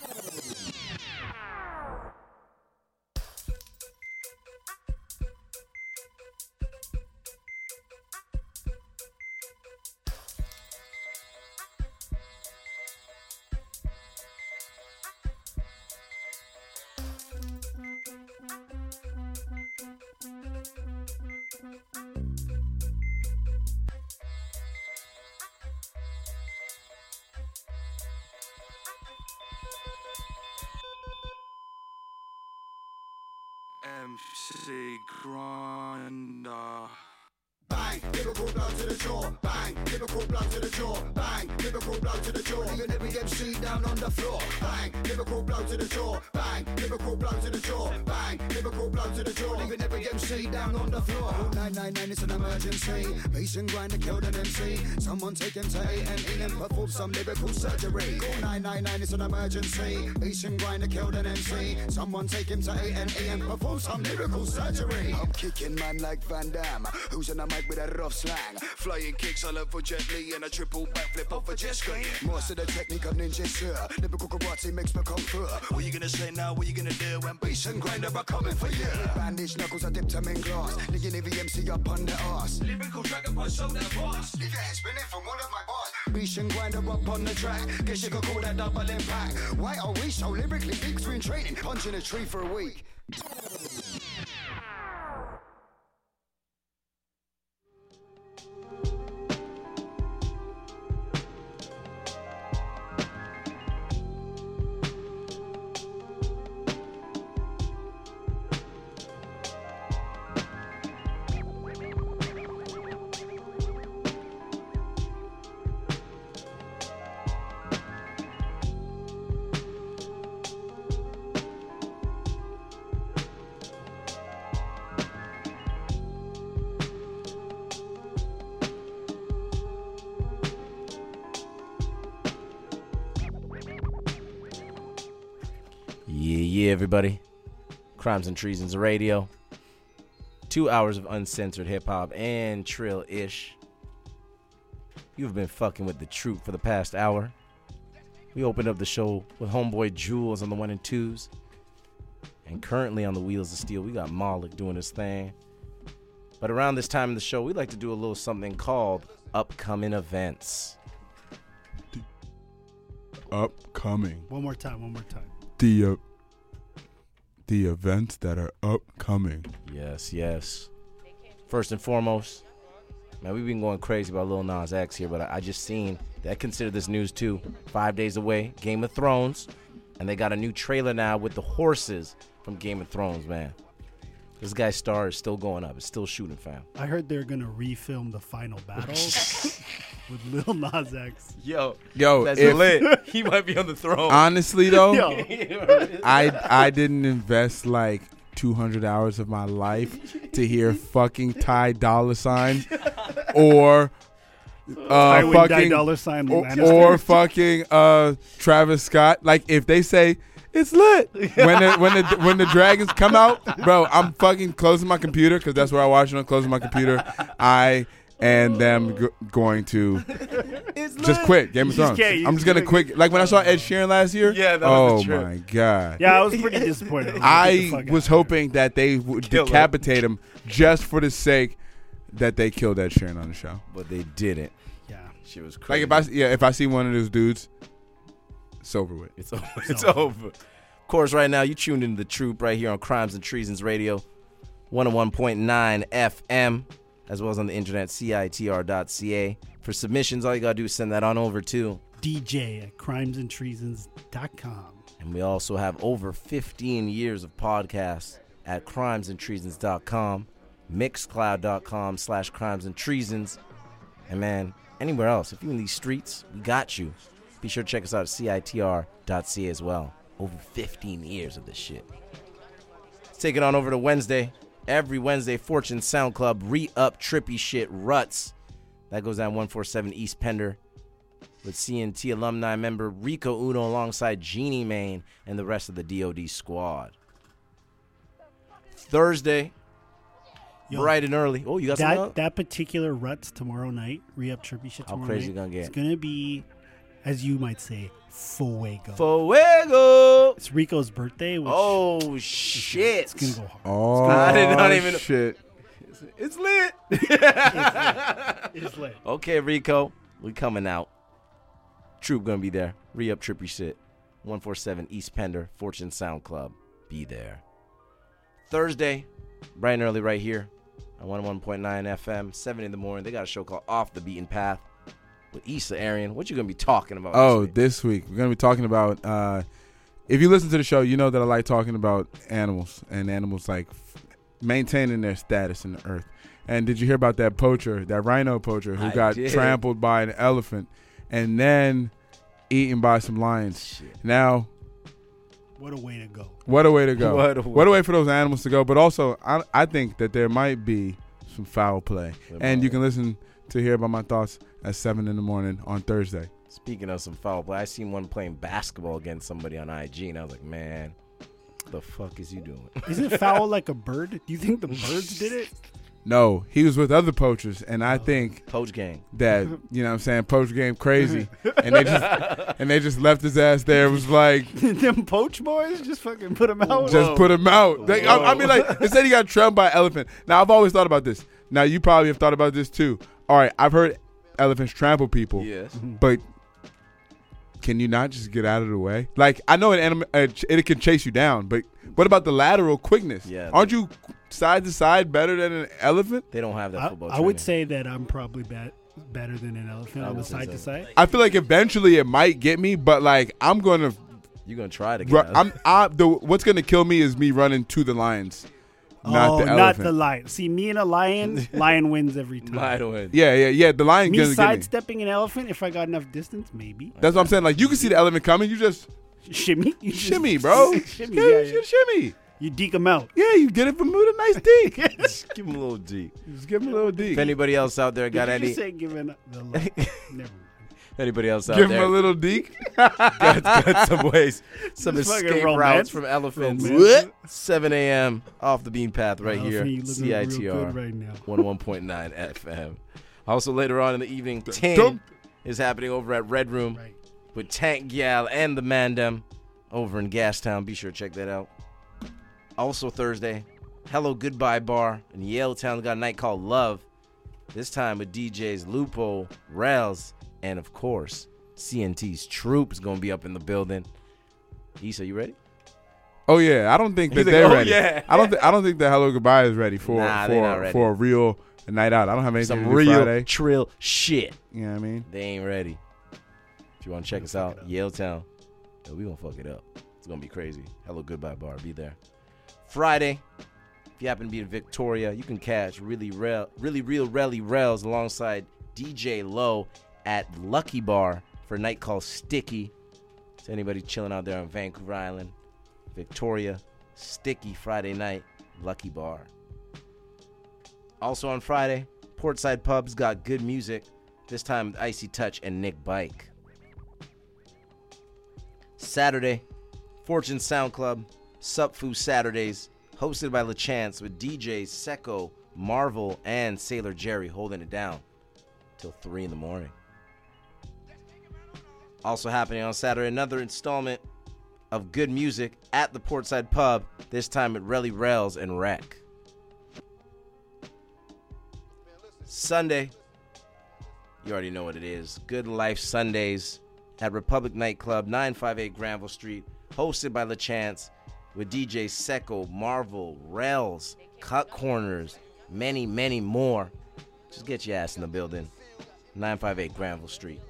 M C Grinder. Bang, Liverpool blow to the jaw. Bang, Liverpool blow to the jaw. Bang, Liverpool blow to the jaw. Leaving every M C down on the floor. Bang, Liverpool blow to the jaw. Bang, Liverpool blow to the jaw. Bang, Liverpool blow to the jaw. Leaving every M C down on the floor. nine nine nine, it's an emergency. Mason Grinder killed an M C. Someone take him to A and E and perform some lyrical surgery. Call nine nine nine, it's an emergency. Mason Grinder killed an M C. Someone take him to A and E and perform some lyrical surgery. I'm kicking man like Van Damme. Who's in the mic with that rough slang? Flying kicks I love for Jet Li and a triple backflip off a jet ski. Master the technique of ninja sir. Lyrical karate mixed with kung fu. What you gonna say now? What you gonna do when Bass and Grinder are coming for you? Bandage knuckles, I dipped them in glass. Licking every M C up on the arse. Lyrical dragon punch so that boss. Leave your head spinning from one of my bars. Bass and Grinder up on the track. Guess you could call that double impact. Why are we so lyrically big through in training? Punching a tree for a week. Yeah, yeah, everybody. Crimes and Treasons Radio. Two hours of uncensored hip-hop and trill-ish. You've been fucking with the truth for the past hour. We opened up the show with homeboy Jules on the one and twos. And currently on the wheels of steel, we got Malik doing his thing. But around this time of the show, we like to do a little something called upcoming events. Upcoming. One more time, one more time. The uh, the events that are upcoming. Yes, yes. First and foremost, man, we've been going crazy about Lil Nas X here, but I, I just seen that I consider this news too. Five days away, Game of Thrones, and they got a new trailer now with the horses from Game of Thrones, man. This guy's star is still going up. It's still shooting, fam. I heard they're going to refilm the final battle with Lil Nas X. Yo, Yo, that's if- lit. He might be on the throne. Honestly, though, Yo. I I didn't invest like two hundred hours of my life to hear fucking Ty Dolla Sign or uh, Tywin fucking Dollar Sign or, Lannister. or fucking uh, Travis Scott. Like if they say it's lit when the, when the when the dragons come out, bro, I'm fucking closing my computer because that's where I watch it on. Closing my computer, I and them g- going to just quit Game of You just Thrones. can't- you I'm just gonna just- quit. Like when I saw Ed Sheeran last year. Yeah, that was oh the trip. my god. Yeah, I was pretty disappointed. was like, get the I fuck was out. hoping that they would Kill him. decapitate him just for the sake that they killed Ed Sheeran on the show. But they didn't. Yeah. Shit was Like crazy. if I yeah if I see one of those dudes, it's over with. It's over. It's over. Of course, right now you tuned into the Troop right here on Crimes and Treasons Radio, one oh one point nine F M, as well as on the internet, C I T R dot C A. For submissions, all you gotta do is send that on over to D J at crimes and treasons dot com. And we also have over fifteen years of podcasts at crimes and treasons dot com, mixcloud dot com slash crimes and treasons. And man, anywhere else, if you're in these streets, we got you. Be sure to check us out at C I T R dot C A as well. Over fifteen years of this shit. Let's take it on over to Wednesday. Every Wednesday, Fortune Sound Club re-up trippy shit ruts. That goes down one forty-seven East Pender with C N T alumni member Rico Uno alongside Jeannie Main and the rest of the D O D squad. Thursday, Yo, bright and early. Oh, you got that something? that particular ruts tomorrow night, re-up trippy shit How tomorrow crazy night. it gonna get? It's gonna be, as you might say, fuego. Fuego! It's Rico's birthday. Which Oh shit! It's gonna go hard. Oh I did not even- shit. It's lit. It's lit. Okay, Rico, we coming out. Troop gonna be there. Re-up trippy shit. one forty-seven East Pender, Fortune Sound Club. Be there. Thursday, bright and early right here on one oh one point nine F M, seven in the morning. They got a show called Off the Beaten Path with Issa Arian. What you gonna be talking about? Oh, this week? this week we're gonna be talking about. Uh, if you listen to the show, you know that I like talking about animals and animals like f- maintaining their status in the earth. And did you hear about that poacher, that rhino poacher, who I got did. trampled by an elephant and then eaten by some lions? Shit. Now, What a way to go. what a way to go! What a what way. a way for those animals to go. But also, I, I think that there might be some foul play, There and you might. can listen to hear about my thoughts at seven in the morning on Thursday. Speaking of some foul play, I seen one playing basketball against somebody on I G, and I was like, man, what the fuck is you doing? Is it foul like a bird? Do you think the birds did it? No, he was with other poachers, and I think Poach gang. that, you know what I'm saying, poach game crazy, and they just and they just left his ass there. It was like, Them poach boys just fucking put them out. just put him out. They, I, I mean, like, it said he got trampled by an elephant. Now, I've always thought about this. Now, you probably have thought about this too. All right, I've heard elephants trample people. Yes. But can you not just get out of the way? Like, I know an animal, uh, ch- it can chase you down, but what about the lateral quickness? Yeah. Aren't you side to side better than an elephant? They don't have that I, football I would training. say that I'm probably bet, better than an elephant I on the would say side so. to side. I feel like eventually it might get me, but like I'm gonna, You're going to try to get ru- out. I'm, I, the what's gonna kill me is me running to the lions, not oh, the not elephant. the lion. See, me and a lion, lion wins every time. Might win. yeah, yeah, yeah. The lion Me gonna get me. sidestepping an elephant, if I got enough distance, maybe. That's what I'm saying. Like you can see the elephant coming, you just Shimmy. You just- shimmy, bro. shimmy, yeah, yeah, you yeah. just shimmy. You deke them out. Yeah, you get it from with a nice dick. Just give him a little D. Just give him a little D. If anybody else out there got Did you any, just say giving the lion? Never mind. anybody else out Give him there a little deek. got, got some ways, some Just fucking escape romance. routes from elephants. Romance. seven a.m. off the bean path right Elephant, here, you looking C I T real R good right now. one oh one point nine F M. Also later on in the evening, Ting Dum. is happening over at Red Room Right. with Tank Gal and the Mandem over in Gastown. Be sure to check that out. Also Thursday, Hello Goodbye Bar in Yaletown. Got a night called Love. This time with D Js Lupo, Rels, and of course, C N T's Troop is going to be up in the building. Issa, you ready? Oh yeah, I don't think that He's like, they're oh, ready. yeah. I don't. Th- I don't think that Hello Goodbye is ready for Nah, they not for ready. for a real night out. I don't have anything Some to do real Friday. trill shit. You know what I mean? They ain't ready. If you want to check us out, Yaletown, yo, we gonna fuck it up. It's gonna be crazy. Hello Goodbye Bar, be there. Friday, if you happen to be in Victoria, you can catch really real, really real Relly Rels alongside D J Low at Lucky Bar for a night called Sticky. To anybody chilling out there on Vancouver Island, Victoria, Sticky Friday night, Lucky Bar. Also on Friday, Portside Pub's got good music. This time with Icy Touch and Nick Bike. Saturday, Fortune Sound Club, Supfu Saturdays, hosted by LaChance with D Js Secco, Marvel, and Sailor Jerry holding it down till three in the morning. Also happening on Saturday, another installment of good music at the Portside Pub, this time at Relly Rels and Rec. Sunday, you already know what it is. Good Life Sundays at Republic Nightclub, nine fifty-eight Granville Street, hosted by LaChance with D J Secco, Marvel, Rels, Cut Corners, many, many more. Just get your ass in the building. nine fifty-eight Granville Street.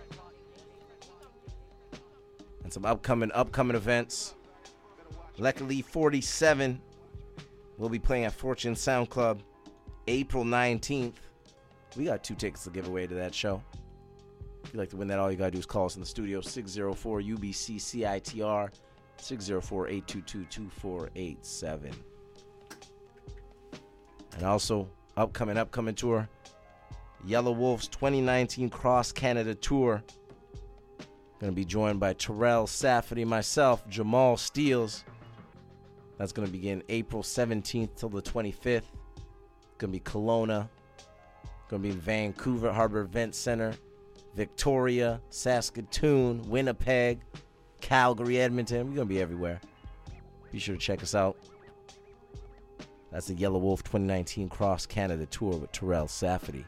And some upcoming upcoming events. Luckily forty-seven will be playing at Fortune Sound Club April nineteenth. We got two tickets to give away to that show. If you'd like to win that, all you got to do is call us in the studio, six oh four U B C C I T R, six oh four, eight two two, two four eight seven. And also, upcoming, upcoming tour, Yellow Wolf's twenty nineteen Cross Canada Tour. Going to be joined by Terrell Safety, myself, Jamal Steels. That's going to begin April seventeenth till the twenty-fifth. Going to be Kelowna. Going to be in Vancouver Harbor Event Center, Victoria, Saskatoon, Winnipeg, Calgary, Edmonton. We're going to be everywhere. Be sure to check us out. That's the Yellow Wolf twenty nineteen Cross Canada Tour with Terrell Safety.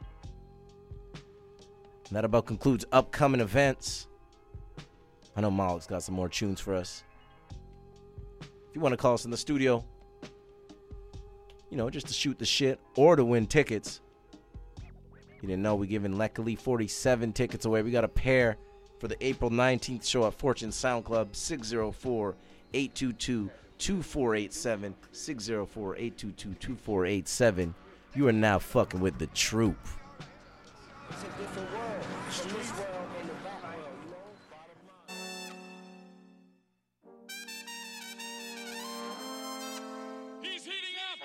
And that about concludes upcoming events. I know Malik's got some more tunes for us. If you want to call us in the studio, you know, just to shoot the shit or to win tickets. You didn't know we're giving luckily forty-seven tickets away. We got a pair for the April nineteenth show at Fortune Sound Club, six oh four, eight two two, two four eight seven, six oh four, eight two two, two four eight seven. You are now fucking with the Troop. It's a different world. From this world and the back world, you know? He's heating up.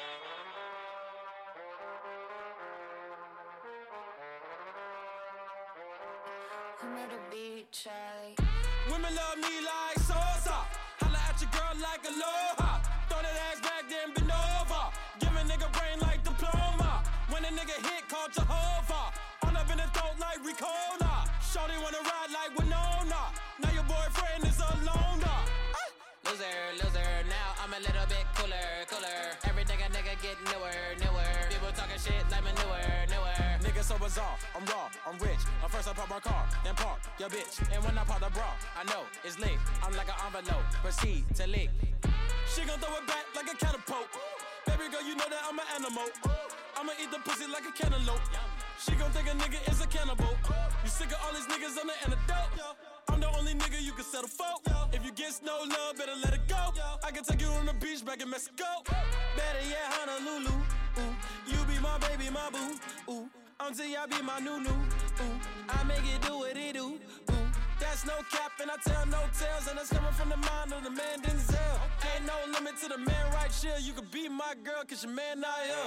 I'm at the beach, I Women love me like salsa. Holla at your girl like aloha. Throw that ass back, then bend over. Give a nigga brain like diploma. When a nigga hit, call Jehovah. All up in the throat like Ricola. Shorty wanna ride like Winona. Now your boyfriend is a loner. Loser, loser, now I'm a little bit cooler, cooler. Every nigga, nigga get newer, newer. People talking shit like manure, newer. Nigga so bizarre, I'm raw, I'm rich. But first I pop my car, then park your bitch. And when I pop the bra, I know it's lit. I'm like an envelope, proceed to lick. She gon' throw it back like a catapult. Baby girl, you know that I'm an animal. I'ma eat the pussy like a cantaloupe. She gon' think a nigga is a cannibal. You sick of all these niggas on the antidote? I'm the only nigga you can settle for. If you get no love, better let it go. I can take you on the beach back in Mexico. Better yet, Honolulu. Ooh, you be my baby, my boo. Ooh, until y'all be my new new. Ooh, I make it do what it do. Ooh, that's no cap and I tell no tales, and that's coming from the mind of the man Denzel. Ain't no limit to the man right here. You could be my girl, cause your man not here.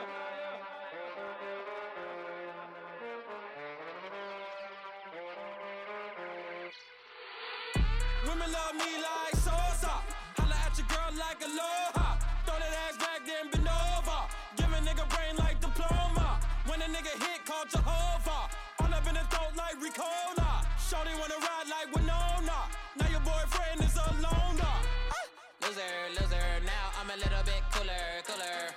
Women love me like salsa. Holla at your girl like aloha. Throw that ass back, then bend over. Give a nigga brain like diploma. When a nigga hit, call Jehovah. All up in the throat like Ricola. Shorty wanna ride like Winona. Now your boyfriend is a loner. Loser, loser, now I'm a little bit cooler, cooler.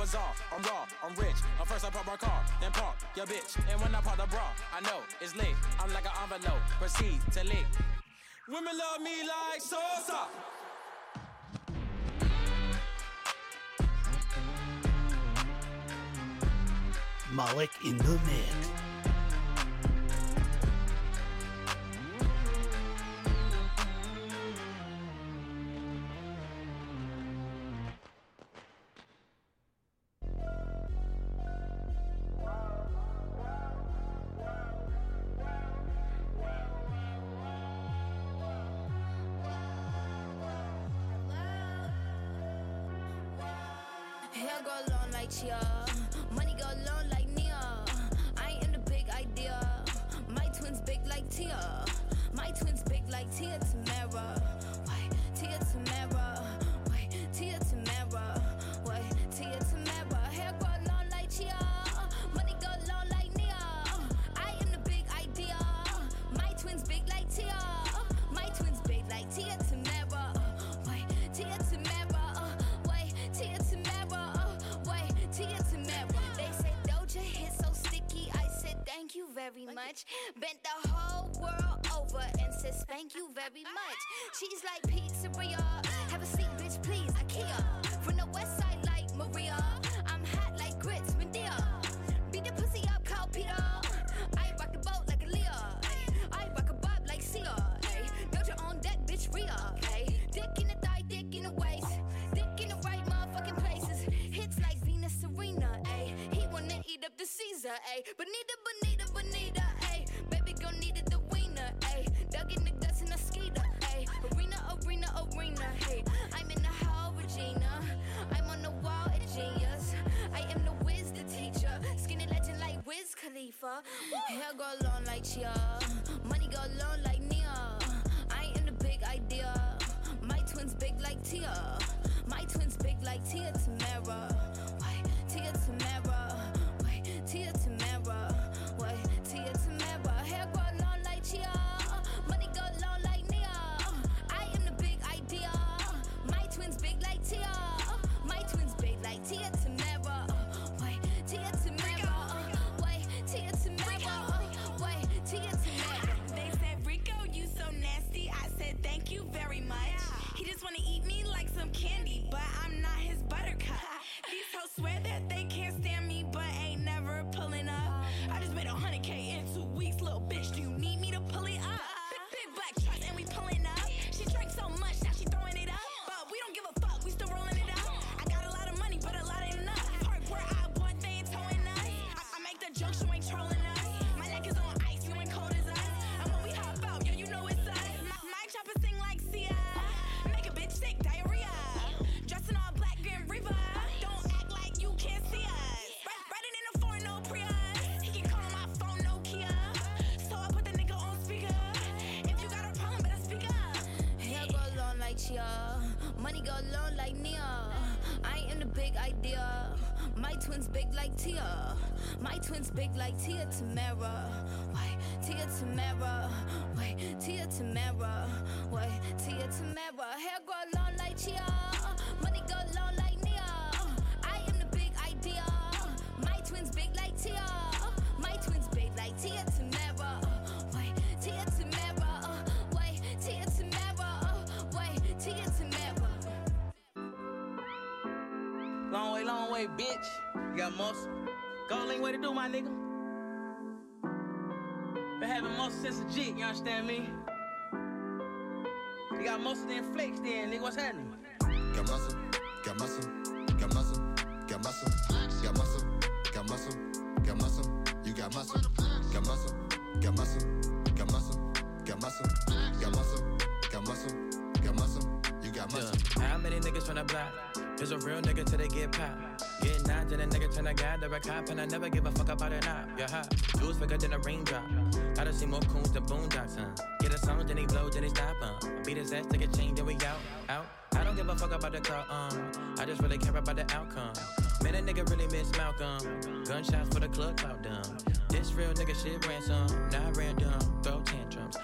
bizarre, I'm raw, I'm rich. I'm first I pop my car, then park your bitch. And when I pop the bra, I know it's lit. I'm like an envelope, proceed to lick. Women love me like salsa. Malik in the mix. Hair go long like Chia, money go long like Nia. I am the big idea. My twins big like Tia. My twins big like Tia Tamara. Wait, Tia Tamara. Wait, Tia Tamara. Wait, Tia Tamara. Hair go long like Chia, money go long like Nia. I am the big idea. My twins big like Tia. My twins big like Tia Tamara. Wait, Tia Tamara. Wait, Tia Tamara. Tia Tamara. They say Doja hit so sticky. I said thank you very much. Bent the whole world over and said thank you very much. She's like pizzeria. Have a seat, bitch, please. IKEA. From the west side like Maria. I'm hot like grits, Medea. Beat the pussy up, Carl Peter. I rock the boat like a Leah. I rock a bob like Sia. Doja on deck, bitch, Rhea. Dick in the thigh, dick in the waist. Dick in the right motherfucking places. Hits like Venus Serena, ayy. He wanna eat up the Caesar, ayy. Bonita, bonita, bonita, ayy. Baby girl needed the wiener, ayy. Dug in the guts in a skeeter, ayy. Arena, arena, arena, hey. I'm in the hall, Regina. I'm on the wall, a genius. I am the whiz, the teacher. Skinny legend like Wiz Khalifa. Hair go long like Chia. Money go long like Nia. I am the big idea. My twins big like Tia. My twins big like Tia Tamara. Wait, Tia Tamara. Wait, Tia Tamara. Wait, Tia Tamara. Hair go long like Chia. Money go long like Nia. I am the big idea. My twins big like Tia. My twins big like Tia Tamara. Wait, Tia Tamara. Wait, Tia Tamara. Wait, Tia Tamara. They said, Rico, you so nasty. I said, thank you very much. He just wanna eat me like some candy, but I'm not his buttercup. These hoes swear that they can't stand me, but ain't never pulling up. I just made a hundred K in two weeks, little bitch. Do you need me to pull it up? Big, big black trucks and we pulling up. She drank so much, now she throwing it up. But we don't give a fuck, we still rolling it up. I got a lot of money, but a lot ain't enough. Park where I want, they ain't towing us. I, I make the jokes, you ain't trolling us. My neck is on ice, you ain't cold as us. And when we hop out, yo, you know it's us. My, my chopper sing like Sia. Make a bitch sick, diarrhea. Dressing all black, Grim Reaper. Don't act like you can't see us. R- riding in a foreign, no Prius. He can call on my phone, no Kia. So I put the nigga on speaker. If you got a problem, better speak up. Hair go long like Chia. Money go long like Nia. I am the big idea. My twins big like Tia. My twins big like Tia Tamara. Wait, Tia Tamara. Wait, Tia Tamara. Wait, Tia Tamara. Hair go long like Chia. Money go long like Nia. I am the big idea. My twins big like Tia. My twins big like Tia Tamara. Wait, Tia Tamara. Wait, Tia Tamara. Wait, Tia Tamara. Long way, long way, bitch. You got muscle. Go link way to do, my nigga. Been having muscle since a jit, you understand me? You got muscle then flex then, nigga, what's happening? Got muscle, got muscle, got muscle, got muscle, got muscle, got muscle, got muscle, you got muscle, got muscle, got muscle, got muscle, got muscle, got muscle, got muscle, got muscle, you got muscle. Yeah. How many niggas from the block? There's a real nigga till they get popped. Get knocked and a nigga turn a guy to a cop, and I never give a fuck about it now. Yeah, hot. Juice bigger than a raindrop. Gotta see more coons than boondocks, huh? Get a song, then he blow, then he stop, uh. Beat his ass, take a chain, then we out, out. I don't give a fuck about the car, um. I just really care about the outcome. Man, a nigga really miss Malcolm. Gunshots for the club, clout dumb. This real nigga shit ransom, not random. Throw tantrums. My bitch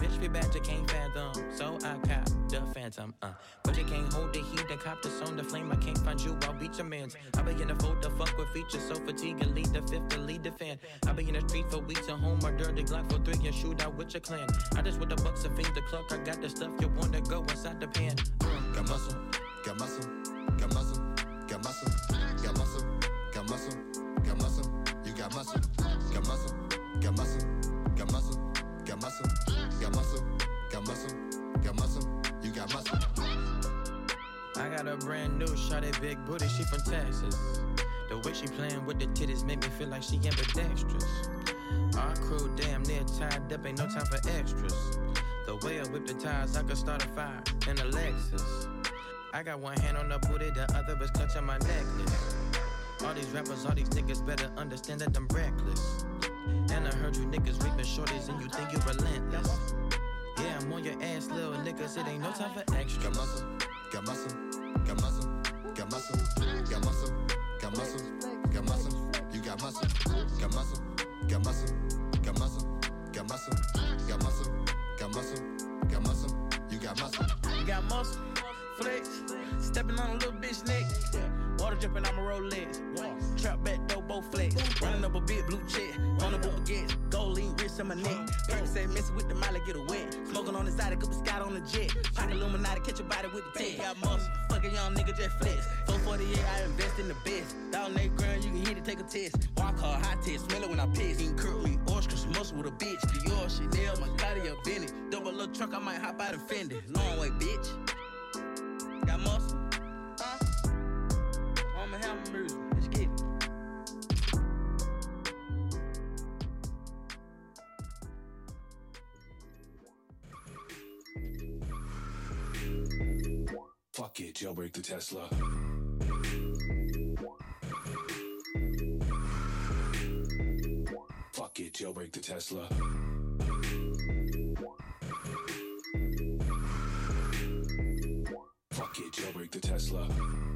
Fish be bad, you can't fathom. So I cop the phantom, uh. But you can't hold the heat and cop the on the flame. I can't find you, I'll beat your mans. I be in the fold to fuck with features, so fatigue and lead the fifth to lead the fan. I be in the street for weeks at home, or dirty Glock for three and shoot out with your clan. I just with the bucks and feed the cluck. I got the stuff you want to go inside the pan. Mm. Got muscle, got muscle, got muscle, got muscle, got muscle, got muscle, got muscle. You got muscle, got muscle, got muscle, got muscle, got muscle, got muscle, got muscle, got muscle. You got muscle. I got a brand new shot at big booty, she from Texas. The way she playing with the titties make me feel like she ambidextrous. Our crew damn near tied up, ain't no time for extras. The way I whip the tires, I could start a fire in a Lexus. I got one hand on the booty, the other is clutching my necklace. All these rappers, all these niggas better understand that I'm reckless. And I heard you niggas reaping shorties and you think you relentless. Yeah, I'm on your ass, little niggas, it ain't no time for extras. Got muscle, got muscle, got muscle, got muscle, got muscle, got muscle, got muscle. You got muscle, got muscle, got muscle, got muscle, got muscle, got muscle, got muscle, got muscle. You got muscle. You got muscle, flex, stepping on a little bitch neck. Water dripping on my Rolex. Trap back door, both flex. Running up a big blue check. On the book against gold lean wrist on my neck. Perky said messing with the molly, get a wet. Smoking on the side, a couple Scott on the jet. Pocket Illuminati, catch your body with the tech. Got muscle, fucking young nigga just flex. four forty-eight, I invest in the best. Down eight grand, you can hit it, take a test. Walk hard, high test, smell it when I piss. Eating curly oysters, muscle with a bitch. Dior, Chanel, my Cartier, Benny. Double little truck, I might hop out and fend it. Long way, bitch. Got muscle. I'ma have my music. Let's get it. Fuck it, jailbreak the Tesla. Fuck it, jailbreak the Tesla. Fuck it, jailbreak the Tesla.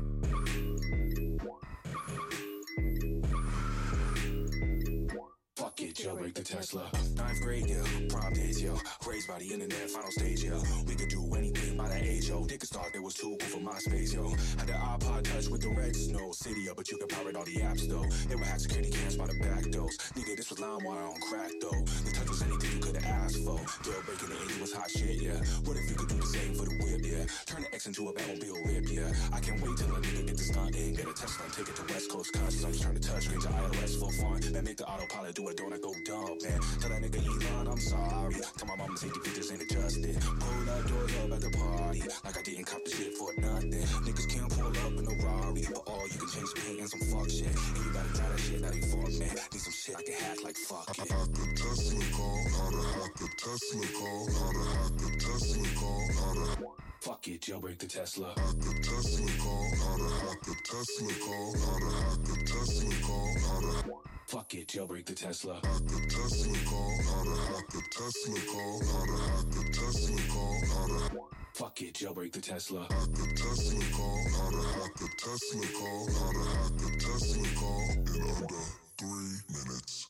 Fuck it, jailbreak the Tesla. Ninth grade, yeah, prom days, yo. Raised by the internet, final stage, yo. We could do anything by that age, yo. Dick start, there was too cool for MySpace, yo. Had the iPod Touch with the red snow. City, but you could pirate all the apps, though. They would hack security cams by the back doors. Nigga, this was LimeWire on crack, though. The touch was anything you could've asked for. Jailbreaking the eighties was hot shit, yeah. What if you could do the same for the whip, yeah? Turn the X into a Batmobile whip, yeah. I can't wait till a nigga get the stunt in. Get a Tesla and take it to West Coast Customs. Turn the touch screen to iOS for fun. Man, make the autopilot do it, don't I go dumb, man. Tell that nigga Elon I'm sorry. Tell my mama take the pictures ain't adjusted. Pull that doors up at the party. Like I didn't cop the shit for nothing. Niggas can't pull up in a Rari. But all you can change the paint and some fuck shit. And you gotta try that shit, that ain't for me. Need some shit I can hack like fuck it. Hack the Tesla call, how to hack the Tesla call, how to hack the Tesla call, how to fuck it, jailbreak the Tesla. Hack the Tesla call, how to hack the Tesla call, how to hack the Tesla call, how to fuck it, jailbreak the Tesla. Hack the Tesla call, how to hack the Tesla call, how to hack the Tesla call, how to fuck it, jailbreak the Tesla. Hack the Tesla call, how to hack the Tesla call, how to hack the Tesla call in under three minutes.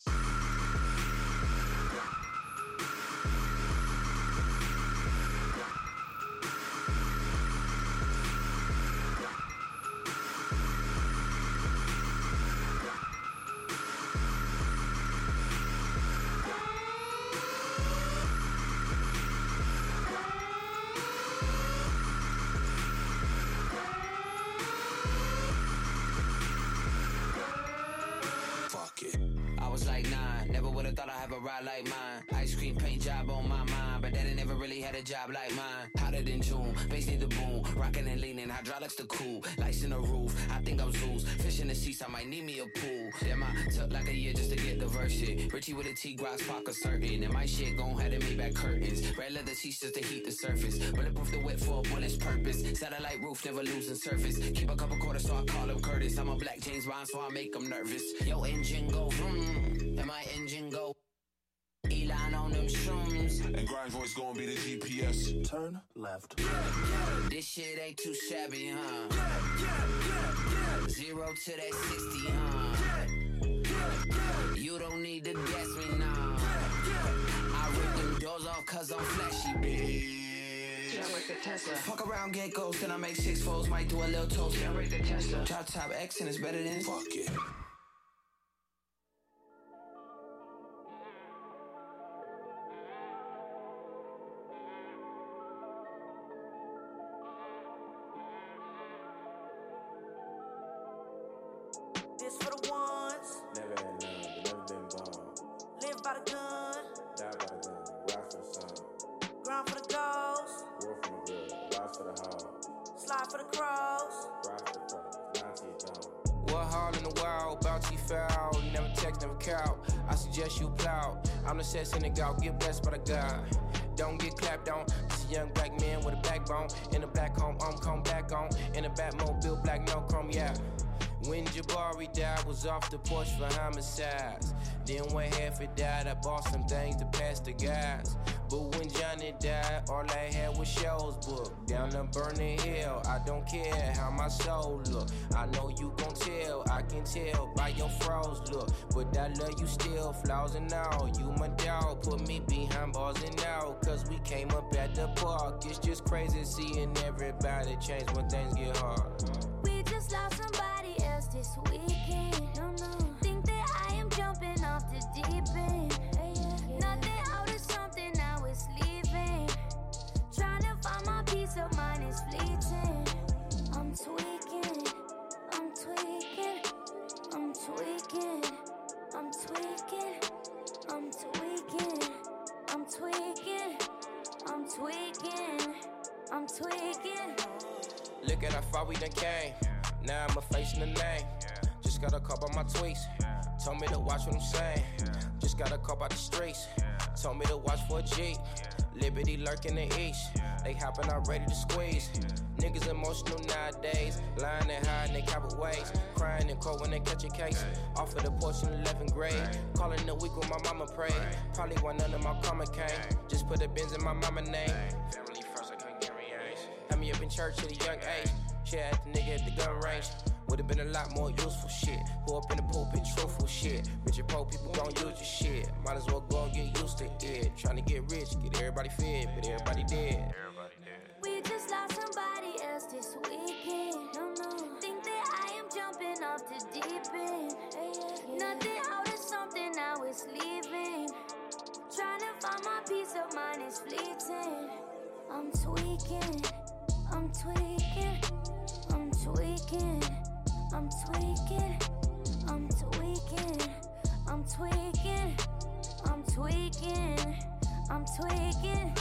Thought I'd have a ride like mine. Ice cream paint job on my mind, but daddy never really had a job like mine. Hotter than June, bass need the boom. Rocking and leaning, hydraulics the cool. Lights in the roof, I think I'm Zeus. Fish in the seats, I might need me a pool. Damn, I took like a year just to get the verse shit. Richie with a T-Grox, pocket certain. And my shit gon' have to make back curtains. Red leather seats just to heat the surface. Bulletproof the wet for a bullet's purpose. Satellite roof, never losing surface. Keep a couple quarters, so I call him Curtis. I'm a black James Bond, so I make him nervous. Yo, engine go vroom, and my engine go. Elon on them shrooms. And Grind Voice gon' be the G P S. Turn left. This shit ain't too shabby, huh? Zero to that sixty, huh? You don't need to guess me now. I rip them Yours off cause I'm flashy, bitch. Jailbreak the Tesla. Fuck around, get ghost, then I make six folds, might do a little toast. Jailbreak the Tesla. Drop top X and it's better than fuck it. This for the ones. Never had none, but never been born. Live by the gun. Die by the gun, ride for the sun. Grind for the goals. War from the good, rise for the hall. Slide for the cross. Ride for the cross, nine to your dome. What hall in the wild, bounty foul, never text, never cow. I suggest you plow. I'm the set in the gout, get blessed by the God. Don't get clapped on. This a young black man with a backbone. In a black home, I'm come back on. In a Batmobile, black no chrome, yeah. When Jabari died, was off the porch for homicides. Then when half it died, I bought some things to pass the guys. But when Johnny died, all I had was shows booked. Down the burning hill, I don't care how my soul look. I know you gon' tell, I can tell by your froze look. But I love you still, flaws and all. You my dog, put me behind bars and out. Cause we came up at the park. It's just crazy seeing everybody change when things get hard. We just lost somebody else this weekend. No, no. Think that I am jumping off the deep end. Hey, yeah, yeah. Nothing out of something, now it's leaving. Trying to find my peace of mind is fleeting. I'm tweaking, I'm tweaking, I'm tweaking, I'm tweaking, I'm tweaking, I'm tweaking, I'm tweaking, I'm tweaking. Look at how far we done came. Now I'm a face in the name. Just got a call by my tweets. Told me to watch what I'm saying. Just got a call by the streets. Told me to watch for a G. Liberty lurking in the east. They hopping out ready to squeeze. Niggas emotional nowadays. Lying and hiding they coward ways. Crying and cold when they catch a case. Off of the porch in eleventh grade. Calling the week when my mama prayed. Probably why none of my karma came. Just put the Benz in my mama name. Family first, I couldn't get rearranged. Had me up in church at a young age. Shit at the nigga at the gun range. Would've been a lot more useful shit. Pull up in the pulpit, truthful shit. Rich and poor people gon' use your shit. Might as well go and get used to it. Tryna get rich, get everybody fed, but everybody dead. Everybody dead. We just lost somebody else this weekend. No, no. Think that I am jumping off the deep end. Hey, yeah, yeah. Nothing out of something, now it's leaving. Trying to find my peace of mind is fleeting. I'm tweaking, I'm tweaking, I'm tweaking, I'm tweaking, I'm tweaking, I'm tweaking, I'm tweaking, I'm tweaking.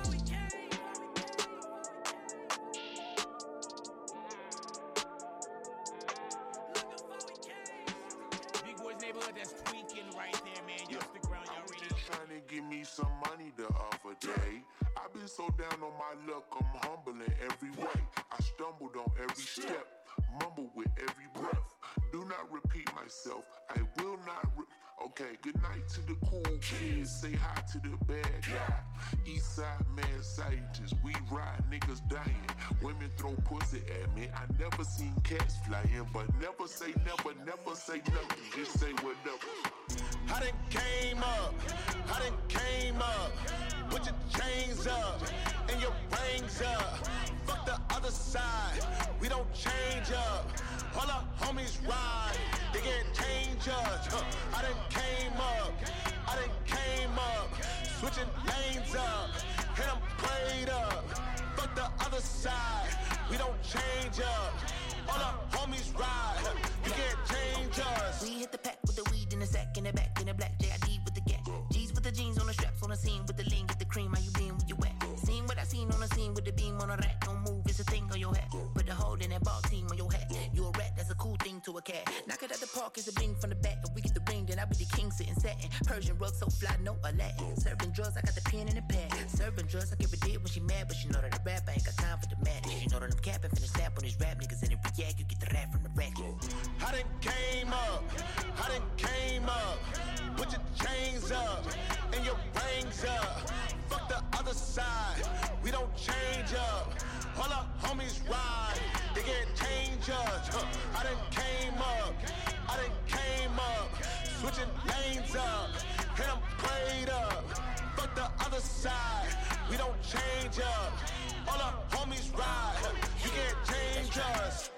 Big Boy's neighborhood, that's tweaking right there, man. Y'all stick around, y'all ready? Trying to give me some money the other day. I've been so down on my luck, I'm humble in every way. I stumbled on every step, mumble with every breath. Do not repeat myself, I will not re- Okay, good night to the cool kids, say hi to the bad guy. East side man scientists, we ride niggas dying. Women throw pussy at me, I never seen cats flying. But never say never, never say nothing, just say whatever. I done came up, I done came up. Put your chains up and your rings up. Fuck the other side, we don't change up. All our homies ride, they get change us. Huh. I done came up, I done came up. Switching lanes up, and I'm played up. Fuck the other side, we don't change up. All our homies ride, you can't change us. We hit the pack with the weed in the sack, in the back, in the black J I D with the gap. G's with the jeans on the straps, on the scene with the lean, get the cream. How you been, where you at? Seen what I seen on the scene with the beam on the rack. Don't move, it's a thing on your hat. Put the hole in that ball team on your hat. You a rat, that's a cool thing to a cat. Knock it at the park, it's a bling from the back. If we get the ring, then I be the king sitting satin. Persian rug so fly, no Aladdin. Serving drugs, I got the pen in the pad. Serving drugs, I give a did when she mad, but she know that I rap, I ain't got time for the madness. She know that I'm capping, finna snap on these rap niggas and it react, you get the rap from the rack. I done came up, I done came up. Put your chains up and your rings up. Fuck the other side, we don't change up. All our homies ride, they get change us. Huh. I done came up, I done came up. Switching lanes up, and I'm played up. Fuck the other side.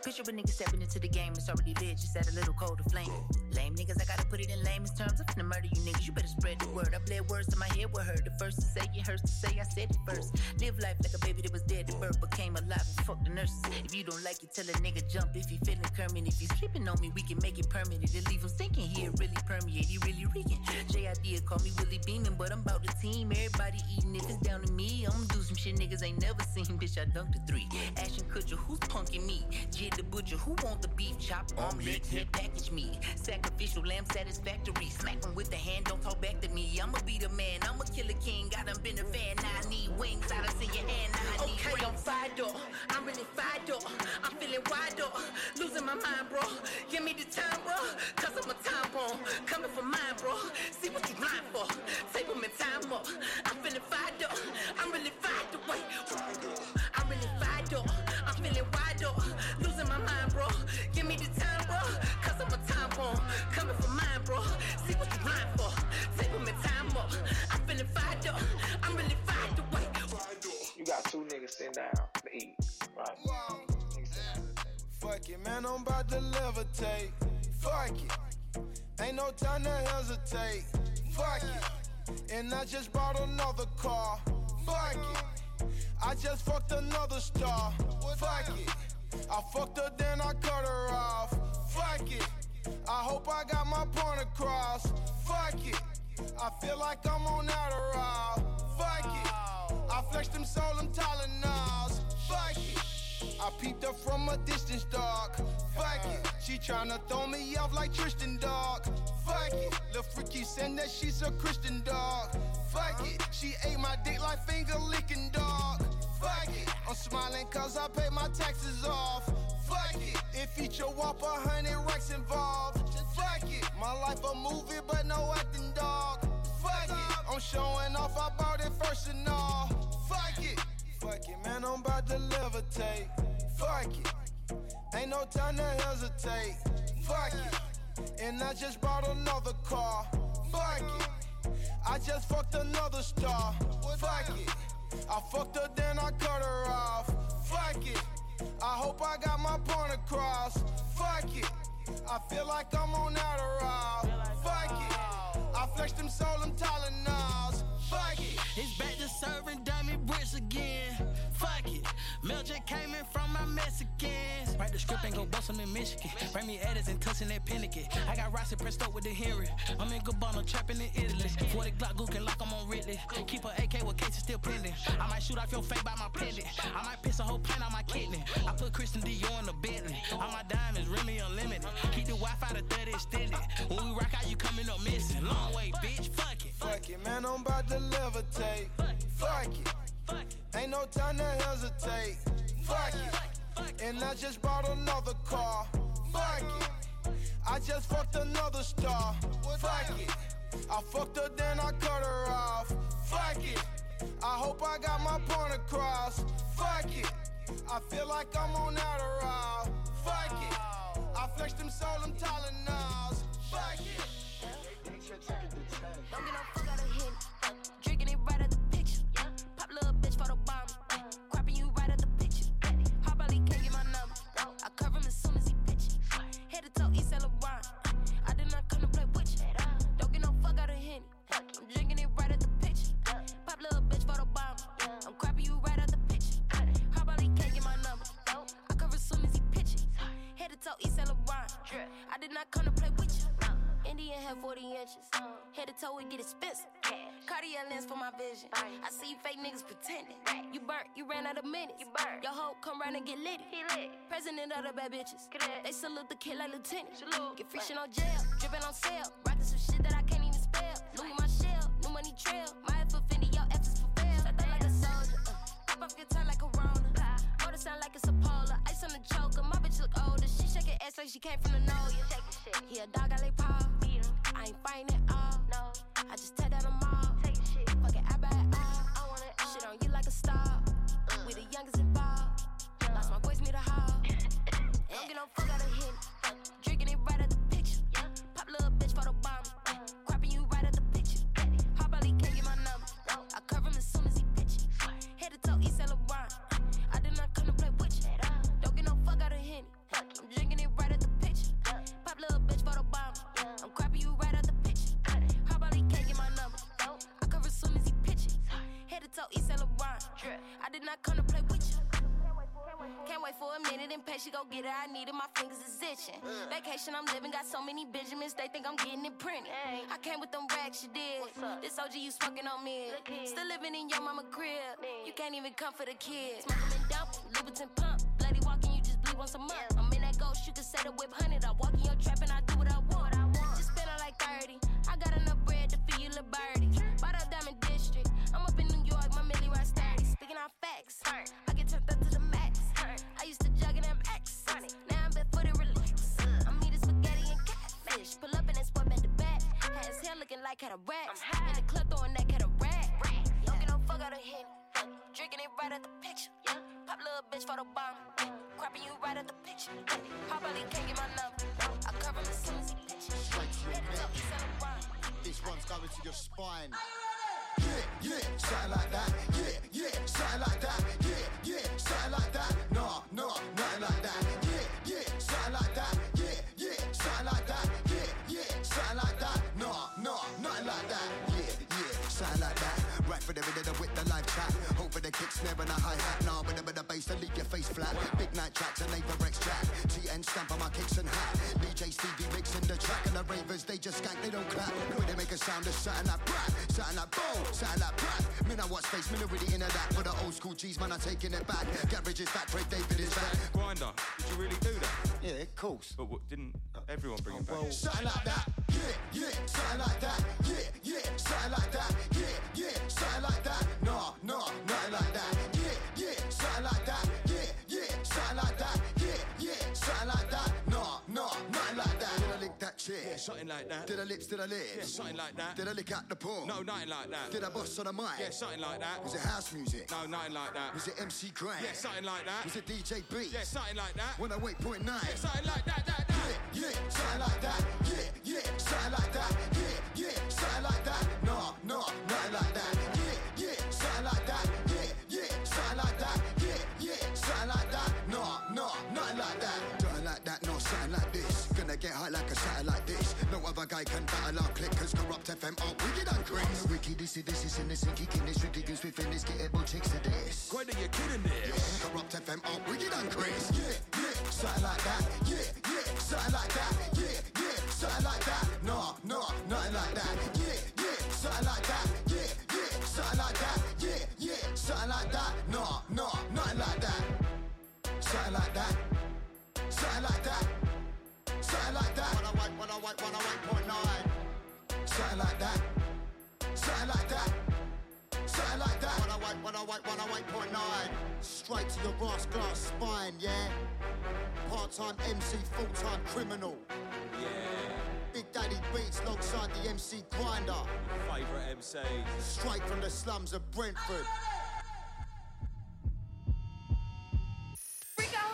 Picture a nigga stepping into the game, it's already lit, just add a little colder flame. Lame niggas, I gotta put it in layman's terms. I'm finna murder you niggas, you better spread the word. I bled words to my head with her. The first to say it hurts to say, I said it first. Live life like a baby that was dead, the birth became alive and fuck the nurses. If you don't like it, tell a nigga jump. If you feeling Kermit, if you sleeping on me, we can make it permanent. And leave him sinking here, really permeate, he really reeking. J I D call me Willie Beeman, but I'm about the team. Everybody eating, if it's down to me, I'ma do some shit niggas ain't never seen. Bitch, I dunked a three. Ashton Kutcher, who's punking me? Jid the Butcher, who want the beef chop? Omelette, head package me. Sacrificial lamb satisfactory. Smack him with the hand, don't talk back to me. I'ma be the man, I'ma kill a king. I done been a fan, now I need wings. I done see your hand, now I need okay, rings. I'm fired up, I'm really fired up. I'm feeling wide up, losing my mind, bro. Give me the time, bro, cause I'm a time bomb. Coming for mine, bro. See what you lying for. Take them in time up. I'm feeling fired up, I'm really fired up. Wait, I'm really fired up. I'm feeling wide up, losing my mind, bro. Give me the time, bro, cause I'm a time bomb. Coming for mine, bro. See what you lying for. Take them in time up. I'm feeling fired up. I'm really fired up. Wait. You got two niggas sitting down to eat, right? Fuck it, man, I'm about to levitate. Fuck it, ain't no time to hesitate. Fuck it, and I just bought another car. Fuck it, I just fucked another star. Fuck it, I fucked her then I cut her off. Fuck it, I hope I got my point across. Fuck it, I feel like I'm on Adderall. Fuck it, I flexed them soul, them Tylenols. Fuck it, I peeped up from a distance, dog. Fuck it, she tryna throw me off like Tristan, dog. Fuck it, Lil' Freaky saying that she's a Christian, dog. Fuck it, she ate my dick like finger licking, dog. Fuck it, I'm smiling cause I paid my taxes off. Fuck it, if each a whop a hundred racks involved. Fuck it, my life a movie but no acting, dog. Fuck it, I'm showing off, I bought it first and all. Fuck it, fuck it, man, I'm about to levitate. Fuck it, ain't no time to hesitate. Fuck it, and I just bought another car. Fuck it, I just fucked another star. Fuck it, I fucked her then I cut her off. Fuck it, I hope I got my point across. Fuck it, I feel like I'm on Adderall. Fuck it, I flexed them soul, them Tylenols. Fuck it, it's back to serving diamond bricks again. Fuck it, Mel J came in from my Mexicans. Write the script and go bust them in Michigan. Bring me edits and touching that pinikin. I got Rossi pressed up with the Henry. I'm in Gabbana trapping in Italy. forty Glock gookin' like I'm on Ridley. Keep a A K with cases still pending. I might shoot off your face by my pendant. I might piss a whole plant on my kidney. I put Christian Dior in the Bentley. All my diamonds, Remy Unlimited. Keep the Wi-Fi to thirty extended. When we rock out, you coming up missing. Long way, bitch, fuck it. Fuck it, man, I'm about to levitate. Fuck it, ain't no time to hesitate. Fuck it, and I just bought another car. Fuck it, I just fucked another star. Fuck it, I fucked her then I cut her off. Fuck it, I hope I got my point across. Fuck it, I feel like I'm on Adderall. Fuck it, I flexed them soul, them Tylenols. Fuck it. Don't get no fuck out of here. Drinking it right at the picture. Pop little bitch for the bomb. Crapping you right at the picture. Hard Body can't get my number. I cover him as soon as he pitch. Head to toe, East Saint Laurent. I did not come to play with you. Don't get no fuck out of Henny. I'm drinking it right at the picture. Pop little bitch for the bomb. I'm crapping you right at the picture. Hard Body can't get my number. I cover as soon as he pitch it. Head to toe, East Saint Laurent. I did not come to play with you. Indian had forty inches. Head to toe, it get expensive. Cartier lens for my vision. I see you fake niggas pretending. You burnt, you ran out of minutes. Your hoe come round and get litty. President of the bad bitches. They salute the kid like lieutenant. Get free shit on jail, dripping on sale. Rockin' some shit that I can't even spell. Louis my shell, new money trail. My F offended, your F is for fail. Start that like a soldier. Pop off your tongue like a Rona. Motor sound like it's a polar. Ice on the choker. My bitch look older. She shake her ass like she came from the know ya. He a dog, I lay paw. I ain't fighting at all. No, I just tell that them all. Take shit. Fuck it, I buy it all. I want it all. Shit on you like a star. Uh. We the youngest involved. Yeah. Lost my voice, me the hall. Don't get no fuck out of here. Drinking it right at the picture. Yeah. Pop little bitch for the bomb. Uh. Crapping you right at the picture. Hard Body can't get my number. No. I cover him as soon as he pitch it. Head to toe, East Saint Laurent. I did not come to play with you. Don't get no fuck out of Henny. I did not come to play with you. Can't wait for a minute, impatient, go get it. I need it, my fingers is itching. Vacation I'm living, got so many Benjamins, they think I'm getting it printed. I came with them racks, you did. This O G, you smoking on me. Still living in your mama crib. You can't even come for the kids. Smoking and dump, Louboutin pump. Bloody walking, you just bleed once a month. I'm in that ghost, you can set a whip hundred. I walk in your trap and I do what I want. Just spend it like thirty. I got enough bread to feed you little birdies. Bought up Diamond District. I'm up in New York, my milli runs thirty. Speaking out facts, I get turned up to the max. I used to jug in them X. Now I'm barefooted, relax. I'm eating spaghetti and catfish. Pull up in that sport back to back. Had his hair looking like had a rat. In the club throwing that had a rat. Don't get no fuck out of here. Drinking it right at the picture. Pop little bitch for the bomb. Crapping you right at the picture. Probably can't get my number. I cover him as soon as he picture. Straight to your neck. This one's going to your spine. Yeah, yeah, something like that. Yeah, yeah, something like that. Yeah, yeah, something like that. No, no, nothing like that. Yeah, yeah, something like that. Yeah, yeah, something like that. Yeah, yeah, something like that. No, no, nothing like that. Yeah, yeah, something like that. Right for the rhythm with the live chat. Hope for the kick snare and a hi-hat. Nah, with a bit of bass to leave your face flat. Big night tracks and Neighbor Rex track. T N stamp on my kicks and hat. D J Stevie mixing the track. And the ravers, they just skank, they don't clap. When they make a sound of something like brat, something like boom, something like brat. Me now watch face, me no really into that. For the old school G's, man, I'm taking it back. Garage is back, Craig David is back. Grinder, did you really do that? Yeah, of course. But what, didn't everyone bring it back? Well, something like that. Yeah, yeah, something like that. Yeah, yeah, something like that. Yeah, yeah, something like that. No, no, nothing like that. Yeah, yeah, something like that. Yeah, yeah, something like that. Yeah, yeah, something like that. No, no, nothing like that. Did I lick that chick? Yeah, something like that. Did I lips, did I lips? Yeah, something like that. Did I lick out the pool? No, nothing like that. Did I bust on the mic? Yeah, something like that. Was it house music? No, nothing like that. Was it M C Grant? Yeah, something like that. Was it D J B? Yeah, something like that. one oh eight point nine? Yeah, something like that, that, that. Yeah, yeah, something like that. Yeah, yeah, something like that. Yeah, yeah, something like that. No, no, nothing like that. Yeah, yeah, something like that. Yeah, yeah, something like that. Yeah, yeah, something like that. No, no, nothing like that. Nothing like that, no, something like this. Gonna get high like a satellite dish. No other guy can battle our click, cause Corrupt F M are wicked and Chris. Wiki, this is this is in this and kicking this ridiculous within this gettable chicks to this. Why are you kidding this? Yeah, Corrupt F M are wicked and Chris. Yeah, yeah, something like that. Yeah, yeah, something like that. Yeah, yeah, something like that. No, no, nothing like that. Yeah, yeah, something like that. Yeah, yeah, something like that. Yeah, yeah, something like that. No, no, nothing like that. Something like that. Something like that. Something like that. one oh eight, one oh eight, one oh eight point nine. Something like that. Something like that. Something like that. one oh eight, one oh eight, one oh eight point nine. Straight to your brass glass spine, yeah? Part-time M C, full-time criminal. Yeah. Big Daddy Beats alongside the M C Grinder. Favourite M C. Straight from the slums of Brentford. Rico.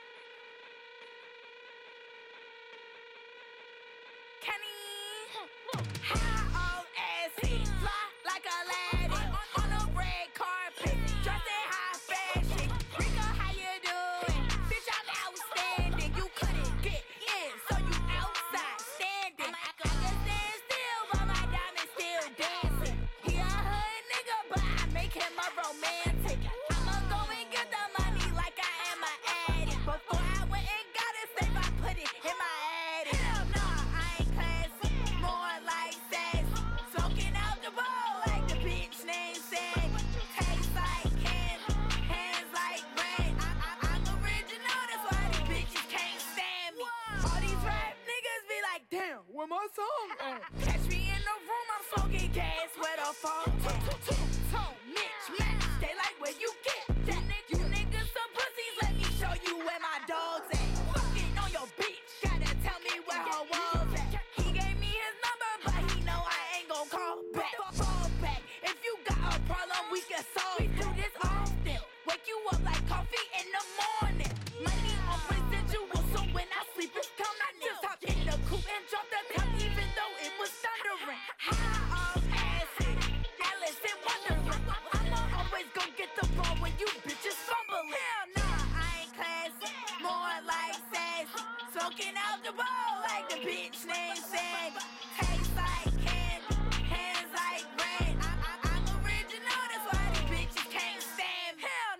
Kenny. High old ass he fly like Aladdin on a red carpet, dressed in high fashion. Rico, how you doing? Bitch, I'm outstanding. You couldn't get in, so you outside standing. I can stand still, but my diamond still dancing. He a hood nigga, but I make him a romantic. I'ma go and get the money like I am an addict. Before I went and got it safe, I put it in my attic. Hell nah, I ain't classy, more like sassy. Smoking out the bowl like the bitch named Sandy. Taste like candy, hands like brandy. I, I, I'm original, that's why these bitches can't stand me. All these rap niggas be like, damn, where my song at? Catch me in the room, I'm smoking gas with a phone. Two-tone, Mitch, Mac, they like where you get that. You niggas some pussies, let me show you where my dog's at. Fucking on your bitch, gotta tell me where her walls at. He gave me his number, but he know I ain't gon' call back. Fall back, if you got a problem, we can solve it. Do this often, wake you up like coffee in the morning. Money on residual, so when I sleep it's come. I just hop in the coupe and drop the top, even though it was thundering. High off acid, Alice in Wonderland. I'ma always go get the ball when you bitches fumbling. Hell nah, I ain't classy, more like sassy. Smoking out the bowl like the bitch named Sandy. Taste like candy, hands like brandy. I, I, I'm original, that's why these bitches can't stand me. Hell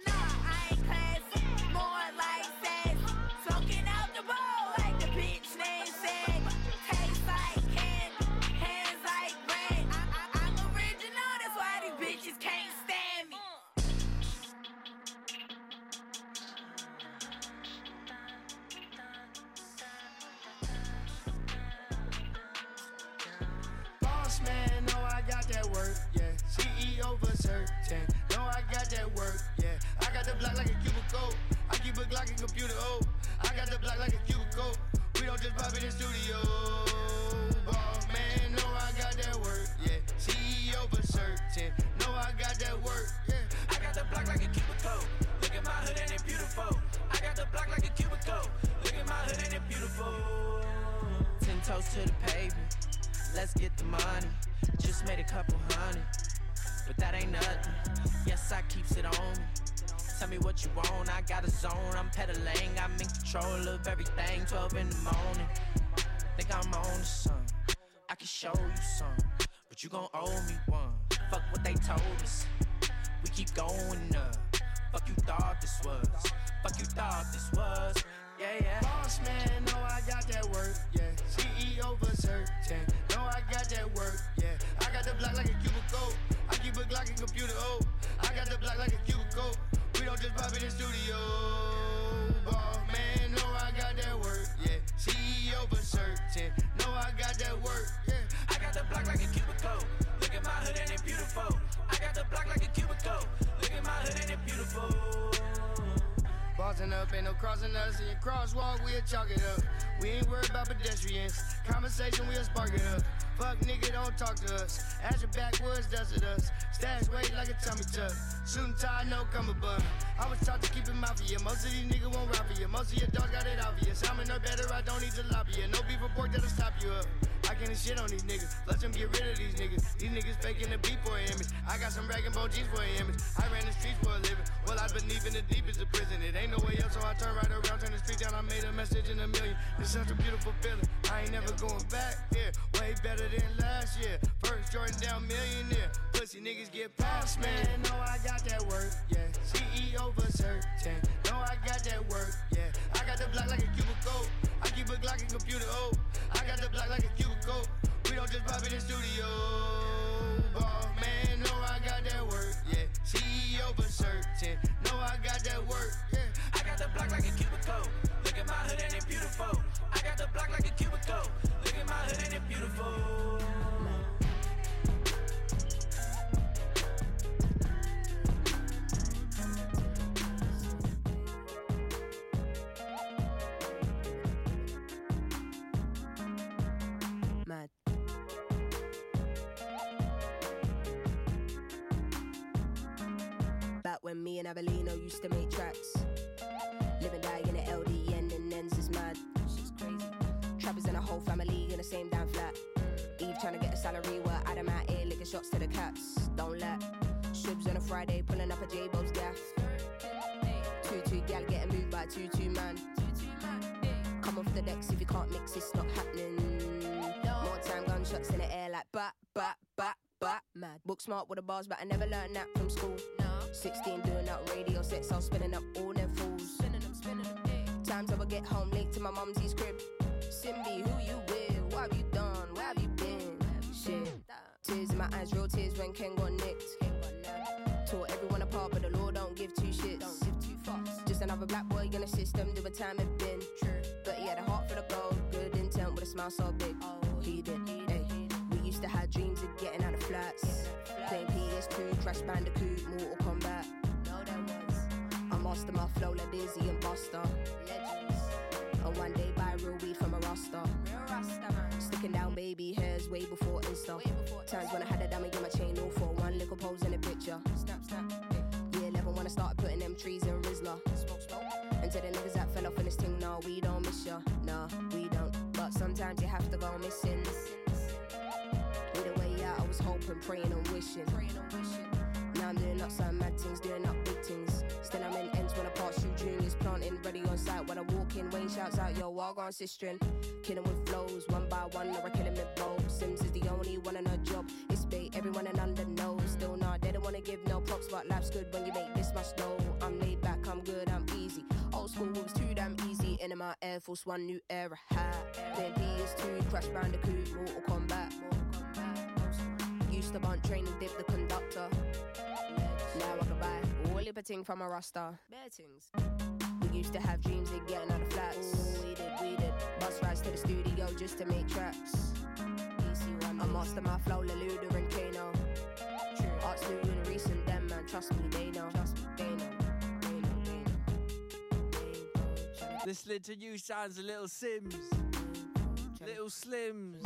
over certain. Know I got that work, yeah. I got the block like a cubicle. I keep a Glock and computer, oh. I got the block like a cubicle. We don't just pop in the studio. Ball man, know I got that work, yeah. C E O for certain. Know I got that work, yeah. I got the block like a cubicle. Look at my hood and it's beautiful. I got the block like a cubicle. Look at my hood and it's beautiful. Ten toes to the pavement. Let's get the money. Just made a couple hundred, but that ain't nothing. Yes, I keeps it on me. Tell me what you want, I got a zone. I'm pedaling, I'm in control of everything. Twelve in the morning, think I'm on to some. I can show you some, but you gon' owe me one. Fuck what they told us, we keep going up. Fuck you thought this was, fuck you thought this was. Yeah, yeah. Boss man, know I got that work, yeah. C E O for certain. Know I got that work, yeah. I got the block like a cubicle. I keep a Glock and computer, oh. I got the block like a cubicle. We don't just pop in the studio. Boss man, know I got that work, yeah. C E O for certain. Know I got that work, yeah. I got the block like a cubicle. Look at my hood and it's beautiful. I got the block like a cubicle. Look at my hood and it's beautiful. Bossing up, ain't no crossing us. In your crosswalk, we'll chalk it up. We ain't worried about pedestrians. Conversation, we'll spark it up. Fuck nigga, don't talk to us. As your backwoods dusted us. Stash weight like a tummy tuck. Suit and tie, no cummerbund. I was taught to keep it mafia. Most of these niggas won't rap for you. Most of your dogs got it obvious. I'm in no better, I don't need to lobby you. No beef report that'll stop you up. I can't shit on these niggas. Let them get rid of these niggas. These niggas faking the beat for an image. I got some rag and bone jeans for an image. I ran the streets for a living. Well, I've been deep in the deepest of prison. It ain't no way up, so I turn right around, turn the street down. I made a message in a million. It's such a beautiful feeling. I ain't never going back. Yeah, way better than last year. First Jordan down millionaire. Pussy niggas get past, man. Know I got that work, yeah. C E O for certain. Know I got that work, yeah. I got the block like a cubicle. I keep a Glock and computer, oh. I got the block like a cubicle. We don't just pop in the studio. Ball man, know I got that work, yeah. C E O for certain. Know I got that work, yeah. I got the block like a cubicle. Look at my hood and it's beautiful. I got the block like a cubicle. Look at my hood and it's beautiful. Mad. Back when me and Avelino used to make tracks. Live and die in the L D N and ends is mad. She's crazy. Trappers and a whole family in the same damn flat. Eve trying to get a salary while Adam out here licking shots to the cats. Don't let Shubs on a Friday pulling up a J-Bo's gaff. Two-two gal getting moved by two-two man. Come off the decks if you can't mix, it's not happening. More time gunshots in the air like bat, bat, bat, bat. Mad. Book smart with the bars, but I never learned that from school. sixteen doing out radio sets, I was spinning up all them fools. Spinning them, spinning them, yeah. Times I would get home late to my mumsy's crib. Simbi, who you with? What have you done? Where have you been? Shit. Tears in my eyes, real tears when Ken got nicked. Tore everyone apart, but the law don't give two shits. Don't give two fucks. Just another black boy in the system, doing time it been. True. But he had a heart for the gold, good intent with a smile so big. Oh, he did. Hey. We used to have dreams of getting out of flats. Playing P S two, Crash Bandicoot, Mortal Kombat. No, there was. I master my flow like Dizzy and Buster. Legends. And one day buy real weed from a Rasta. Real Rasta, man. Sticking down baby hairs way before Insta. Way before Times when I had a dummy in my chain, all for one little pose in a picture. Snap, snap. Year eleven when I started putting them trees in Rizla. Smoke, smoke. And to the niggas that fell off in this thing, no, we don't miss ya. Nah, we don't. But sometimes you have to go missing. Either way out, I was hoping, praying and wishing. Praying and wishing. Now I'm doing up some mad things, doing up big things. Still I'm in ends when I pass you juniors, planting ready on site. When I walk in, Wayne shouts out, yo, I'll go on sistering. Killing with flows, one by one, or I kill him with bow. Sims is the only one on her job. It's bait, everyone and under knows. Still not, they don't wanna give no props, but life's good when you make this much dough. I'm laid back, I'm good, I'm easy. Old school was too damn easy. In my Air Force One, new era high. Then P S two, Crash Bandicoot, Mortal Kombat. Used to bunt train and dip the conductor. Now I can buy all the ting from a Rasta. Bear things. We used to have dreams of getting out of flats. Ooh, we did, we did. Bus rides to the studio just to make tracks. I master my flow, Leluda and Kano. Arts doing Trust me, they know. Trust me, they know. They know, they know. Listening to you sounds a little Sims. Little Slims.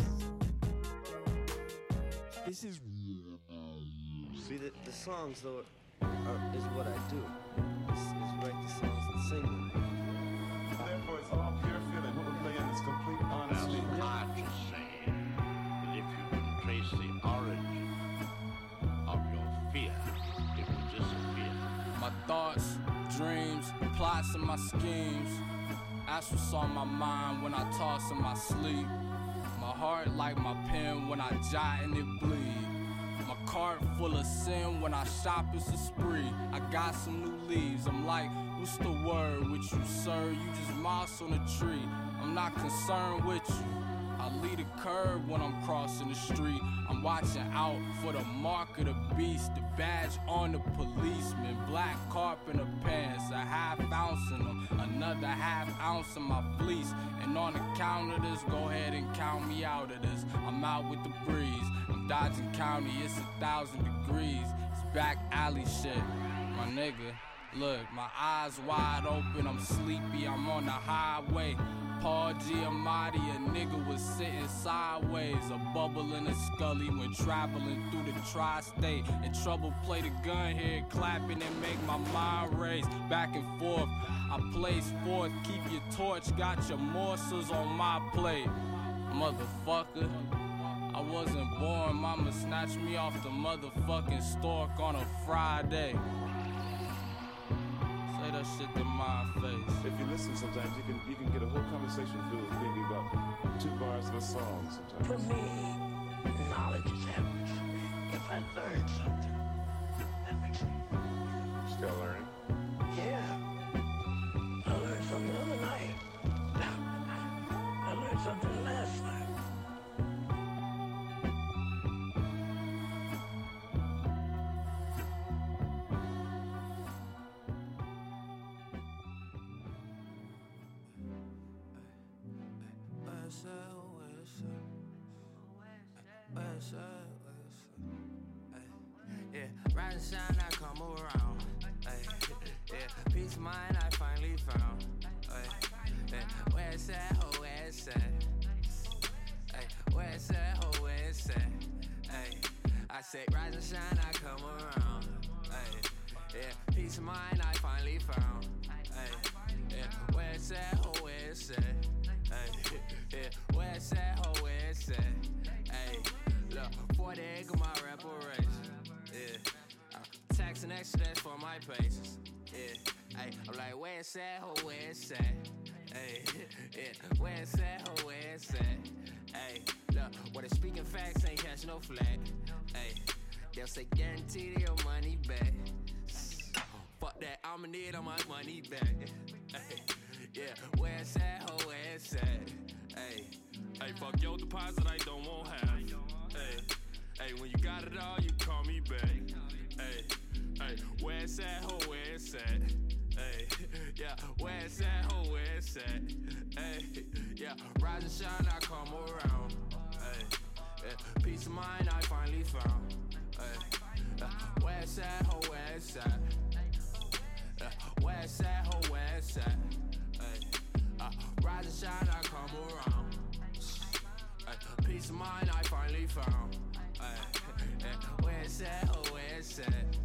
This is. See, the, the songs, though, are, is what I do. Is, is write the songs and sing them. Therefore, it's all pure feeling. What we're playing is complete honesty. It's hard to say that if you can trace the origin of your fear, it will disappear. My thoughts, dreams, plots, and my schemes. That's what's on my mind when I toss in my sleep. My heart like my pen when I jot and it bleed. My cart full of sin when I shop it's a spree. I got some new leaves. I'm like, what's the word with you, sir? You just moss on a tree. I'm not concerned with you. I lead a curve when I'm crossing the street. I'm watching out for the mark of the beast, the badge on the policeman, black carpenter pants, a half ounce in them, another half ounce in my fleece. And on the count of this, go ahead and count me out of this. I'm out with the breeze. I'm dodging county, it's a thousand degrees. It's back alley shit, my nigga. Look, my eyes wide open, I'm sleepy, I'm on the highway. Paul Giamatti, a nigga was sitting sideways, a bubble in a scully when traveling through the tri-state. In trouble, play the gun here, clapping and make my mind race. Back and forth, I place forth, keep your torch, got your morsels on my plate. Motherfucker, I wasn't born, mama snatched me off the motherfucking stork on a Friday. Say that shit to my face. If you listen, sometimes you can you can get a whole conversation filled with maybe about two bars of a song. Sometimes. For me, knowledge is everything. If I learn something, that makes me. Still learning? Yeah. I learned something the other night. I learned something last night. Yeah, rise and shine, I come around. Ay, yeah, peace of mind, I finally found. Ay, yeah, where it's at, oh, where it's at. Ay, where it's at, oh, where it's at. Ay, I say, rise and shine, I come around. Ay, yeah, peace of mind, I finally found. Ay, yeah, where it's at, oh, where it's at. Ay, yeah, where it's at, oh, where it's at. Ay, look, forty acre my reparation. Yeah, I'm taxing extra, that's for my patience. Yeah, ay, I'm like, where it's at, oh, where it's at. Ay, yeah, where it's at, oh, where it's at. Ay, look, what they speaking facts ain't catch no flag. Ay, they'll say guarantee your money back. Fuck that, I'ma need all my money back. Ay, yeah, where it's at, oh, where it's at. Ay, hey, fuck your deposit, I don't want half. Hey, hey, when you got it all, you call me back. Hey, hey, where it's at, ho, where it's at. Hey, yeah, where it's at, ho, where it's at. Hey, yeah, rise and shine, I come around. Hey, yeah, peace of mind, I finally found. Hey, yeah, where it's at, ho, where it's at. Yeah, where it's at, ho, where it's at. Hey, uh, rise and shine, I come around. Ay, peace of mind, I finally found. Ay, ay, where it's at, oh, where it's at.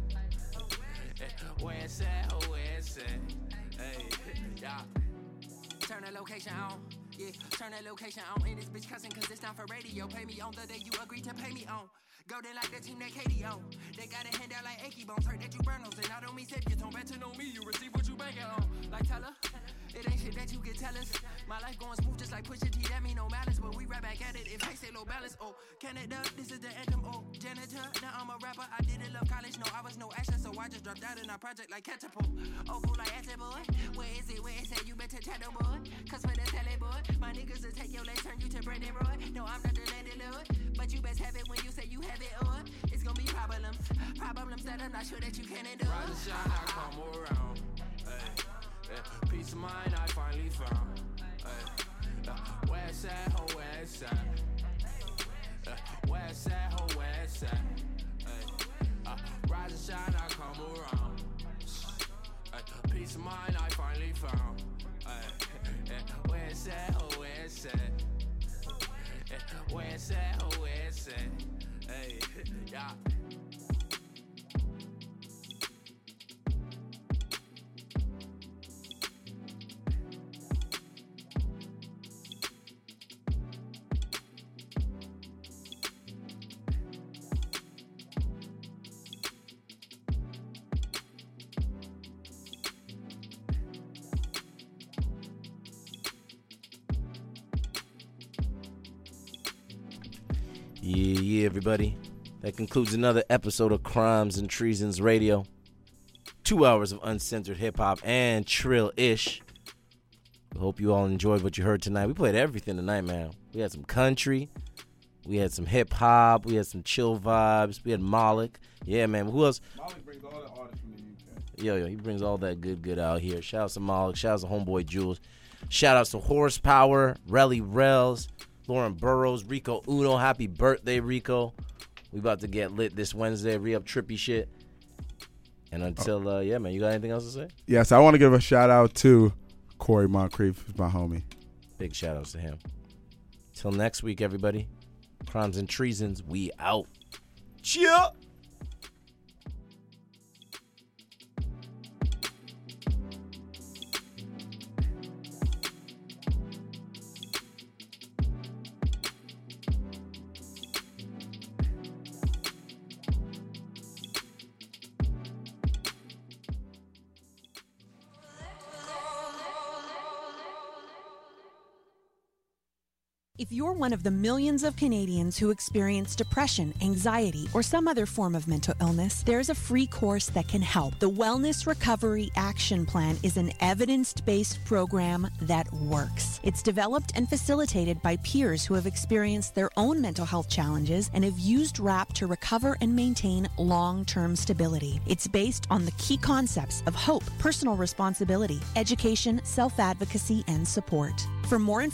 Ay, where it's at, oh, where it's at. Ay, yeah. Turn the location on, yeah. Turn the location on. And this bitch cussing cause it's not for radio. Pay me on the day you agree to pay me on. Golden like the team that Katie on. They got a hand out like achy bones. Hurt that you burn those. And I don't mean said you don't bet to know me. You receive what you banking on. Like tell her, it ain't shit that you can tell us. My life going smooth just like Pusha T. That mean no malice. But we right back at it. If they say low balance. Oh, Canada, this is the anthem. Oh, janitor, now I'm a rapper. I didn't love college. No, I was no action. So I just dropped out in our project like catapult. Oh, cool like acid boy. Where is it? Where is it? You better chat no boy. Cause for the telly boy, my niggas will take your legs, turn you to Brandon Roy. No, I'm not the landlord. But you best have it when you say you have it, or it's gonna be problems. Problems that I'm not sure that you can endure. Rise and shine, I come around. Ay, yeah, peace of mind, I finally found. Ay, yeah, where it's at, oh, where it's at. Yeah, where it's at, oh, where it's at. Ay, uh, rise and shine, I come around. where's that, oh, where's that? Hey, yeah. Yeah, yeah, everybody. That concludes another episode of Crimes and Treasons Radio. Two hours of uncensored hip-hop and trill-ish. I hope you all enjoyed what you heard tonight. We played everything tonight, man. We had some country. We had some hip-hop. We had some chill vibes. We had Malik. Yeah, man. Who else? Malik brings all the artists from the U K. Yo, yo, he brings all that good, good out here. Shout out to Malik. Shout out to Homeboy Jules. Shout out to Horsepower, Relly Rels, Lauren Burrows, Rico Uno. Happy birthday, Rico. We about to get lit this Wednesday. Re-up trippy shit. And until, uh, yeah, man, you got anything else to say? Yes, I want to give a shout out to Corey Moncrief, who's my homie. Big shout outs to him. Till next week, everybody. Crimes and Treasons, we out. Cheer! If you're one of the millions of Canadians who experience depression, anxiety, or some other form of mental illness, there's a free course that can help. The Wellness Recovery Action Plan is an evidence-based program that works. It's developed and facilitated by peers who have experienced their own mental health challenges and have used R A P to recover and maintain long-term stability. It's based on the key concepts of hope, personal responsibility, education, self-advocacy, and support. For more information,